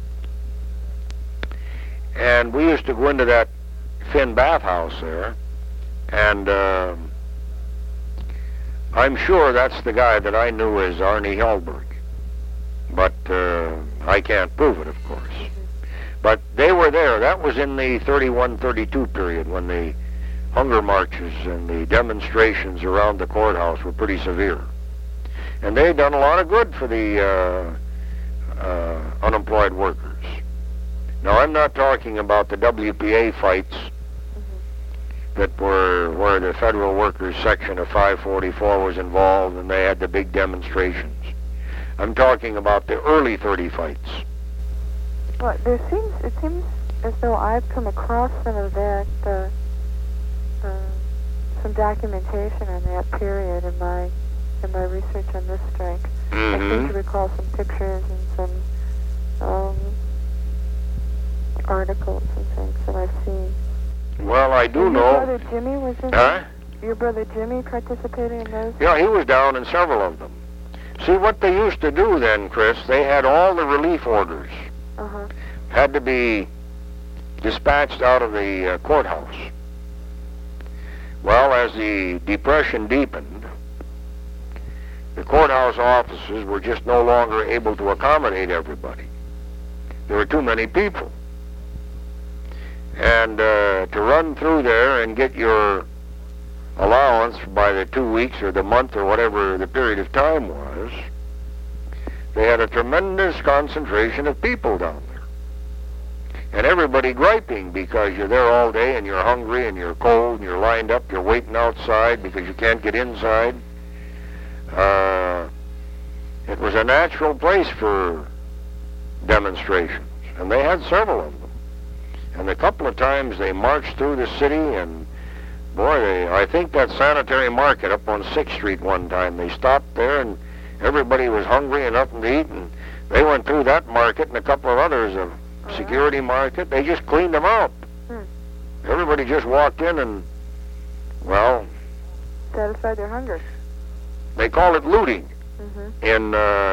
And we used to go into that Finn bathhouse there, and I'm sure that's the guy that I knew as Arne Hjalberg. But I can't prove it, of course. But they were there. That was in the 31-32 period when the hunger marches and the demonstrations around the courthouse were pretty severe. And they had done a lot of good for the unemployed workers. Now, I'm not talking about the WPA fights that were where the Federal Workers section of 544 was involved and they had the big demonstrations. I'm talking about the early 30 fights. Well, it seems as though I've come across some of that, some documentation on that period in my research on this strike. Mm-hmm. I seem to recall some pictures and some articles and things that I've seen. Well, I do know. Your brother Jimmy was in Your brother Jimmy participated in those? Yeah, he was down in several of them. See, what they used to do then, Chris, they had all the relief orders. Uh-huh. Had to be dispatched out of the courthouse. Well, as the Depression deepened, the courthouse offices were just no longer able to accommodate everybody. There were too many people. And to run through there and get your allowance by the 2 weeks or the month or whatever the period of time was, they had a tremendous concentration of people down there. and everybody griping because you're there all day and you're hungry and you're cold and you're lined up, you're waiting outside because you can't get inside. It was a natural place for demonstrations, and they had several of them. And a couple of times they marched through the city, and boy, I think that sanitary market up on 6th Street one time, they stopped there and everybody was hungry and nothing to eat, and they went through that market and a couple of others, a security market. They just cleaned them out. Everybody just walked in and, well, satisfied their hunger. They call it looting in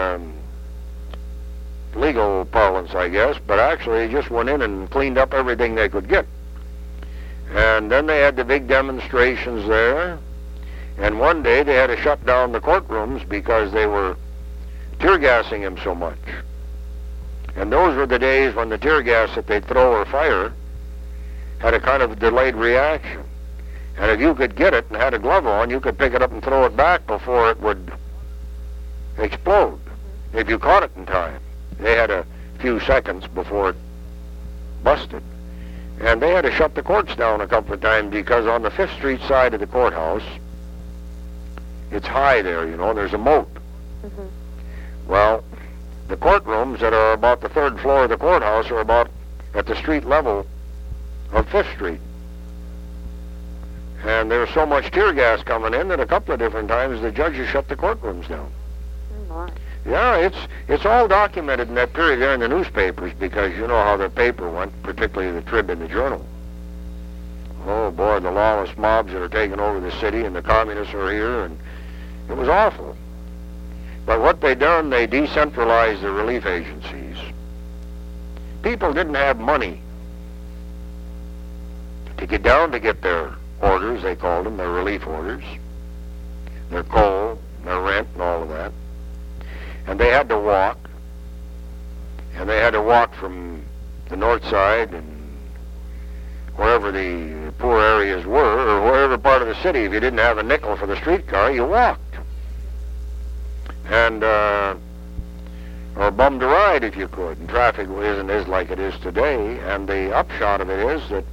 legal parlance, I guess, but actually they just went in and cleaned up everything they could get. And then they had the big demonstrations there, and one day they had to shut down the courtrooms because they were tear gassing him so much. And those were the days when the tear gas that they'd throw or fire had a kind of delayed reaction. And if you could get it and had a glove on, you could pick it up and throw it back before it would explode, if you caught it in time. They had a few seconds before it busted. And they had to shut the courts down a couple of times because on the 5th Street side of the courthouse, it's high there, you know, there's a moat. Well, the courtrooms that are about the 3rd floor of the courthouse are about at the street level of 5th Street. And there's so much tear gas coming in that a couple of different times the judges shut the courtrooms down. Yeah, it's all documented in that period there in the newspapers, because you know how the paper went, particularly the Trib and the Journal. Oh boy, the lawless mobs that are taking over the city, and the communists are here, and it was awful. But what they done, they decentralized the relief agencies. People didn't have money to get down to get their orders, they called them, their relief orders, their coal, their rent, and all of that. And they had to walk, and they had to walk from the north side and wherever the poor areas were, or wherever part of the city. If you didn't have a nickel for the streetcar, you walked. And, or bummed a ride if you could. And traffic isn't as like it is today, and the upshot of it is that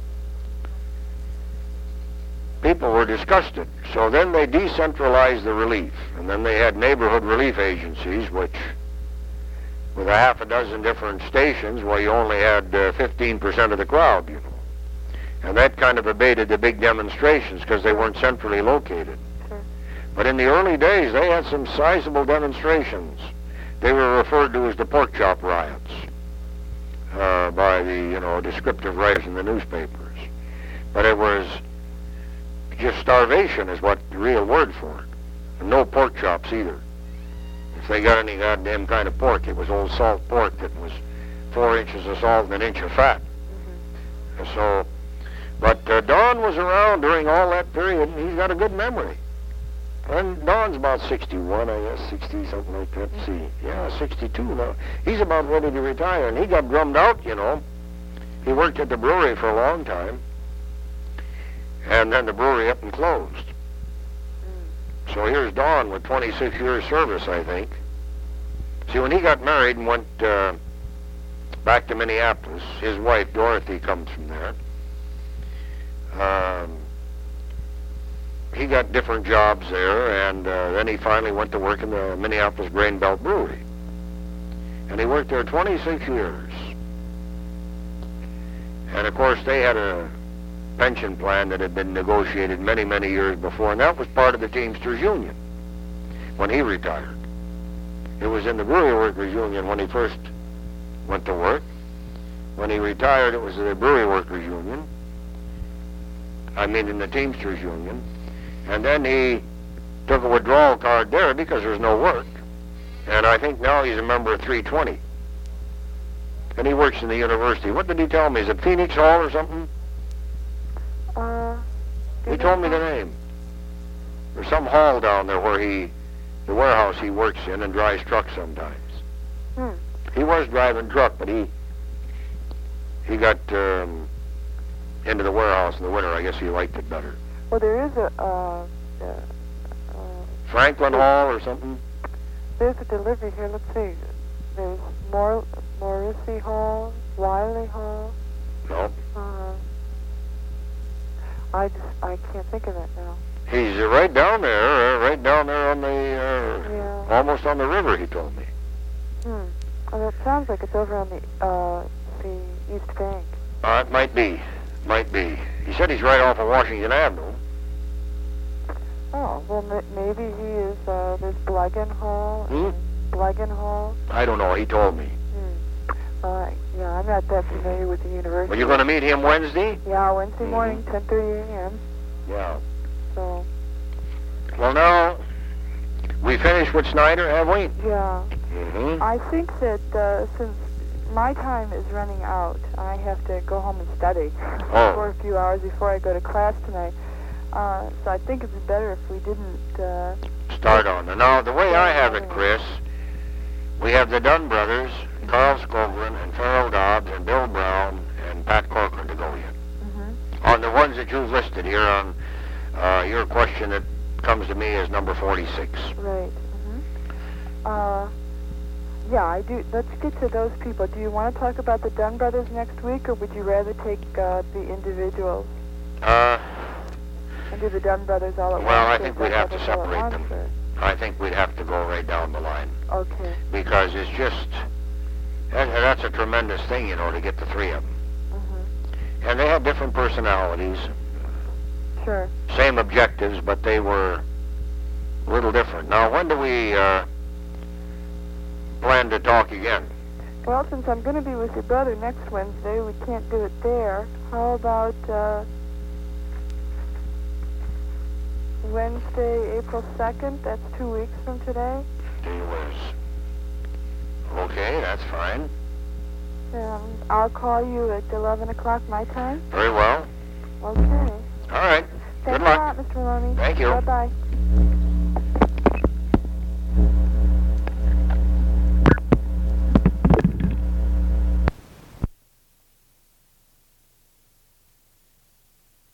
people were disgusted. So then they decentralized the relief, and then they had neighborhood relief agencies, which, with a half a dozen different stations, well, you only had 15% of the crowd, you know. And that kind of abated the big demonstrations because they weren't centrally located. But in the early days, they had some sizable demonstrations. They were referred to as the pork chop riots by the, you know, descriptive writers in the newspapers. But it was just starvation is what the real word for it. And no pork chops either. If they got any goddamn kind of pork, it was old salt pork that was 4 inches of salt and an inch of fat. So, but Don was around during all that period, and he's got a good memory. And Don's about 61, I guess, 60, something like that. See, yeah, 62 now. He's about ready to retire, and he got drummed out, you know. He worked at the brewery for a long time, and then the brewery up and closed. So here's Don with 26 years service, I think. See, when he got married and went back to Minneapolis, his wife, Dorothy, comes from there. He got different jobs there, and then he finally went to work in the Minneapolis Grain Belt Brewery. And he worked there 26 years. And of course, they had a pension plan that had been negotiated many, many years before, and that was part of the Teamsters Union when he retired. It was in the Brewery Workers Union when he first went to work. When he retired, it was the Brewery Workers Union. I mean, in the Teamsters Union. And then he took a withdrawal card there because there was no work. And I think now he's a member of 320. And he works in the university. What did he tell me? Is it Phoenix Hall or something? He told me the name. There's some hall down there where the warehouse he works in and drives trucks sometimes. He was driving truck, but he got into the warehouse in the winter. I guess he liked it better. Well, there is a Franklin Hall or something? There's a delivery here. Let's see. There's Morrissey Hall, Wiley Hall. No. I can't think of it now. He's right down there on the, Yeah. almost on the river, he told me. Well, it sounds like it's over on the East Bank. It might be. He said he's right off of Washington Avenue. Oh, well, maybe he is, there's Blegan Hall. Blegan Hall. I don't know, he told me. Yeah, I'm not that familiar with the university. Well, you're going to meet him Wednesday? Yeah, Wednesday morning, 10:30 a.m. Yeah. So. Well, now, we finished with Snyder, have we? Yeah. Mm-hmm. I think that since my time is running out, I have to go home and study for a few hours before I go to class tonight. So I think it's better if we didn't... Start on. Now, the way I have it, Chris, we have the Dunn brothers, Carl Skogren, and Farrell Dobbs, and Bill Brown, and Pat Corcoran to go yet. On the ones that you've listed here on your question that comes to me as number 46. Right. Yeah, I do. Let's get to those people. Do you want to talk about the Dunn brothers next week, or would you rather take the individuals? And do the Dunn brothers all at once? Well, I think we'd have to separate them. I think we'd have to go right down the line. Okay. Because it's just, that's a tremendous thing, you know, to get the three of them. And they had different personalities. Sure. Same objectives, but they were a little different. Now, when do we plan to talk again? Well, since I'm going to be with your brother next Wednesday, we can't do it there. How about Wednesday, April 2nd? That's 2 weeks from today. Gee whiz. Okay, that's fine. I'll call you at 11 o'clock my time. Very well. Okay. All right. Thanks Good luck. a lot, Mr. Maloney. Thank you. Bye-bye.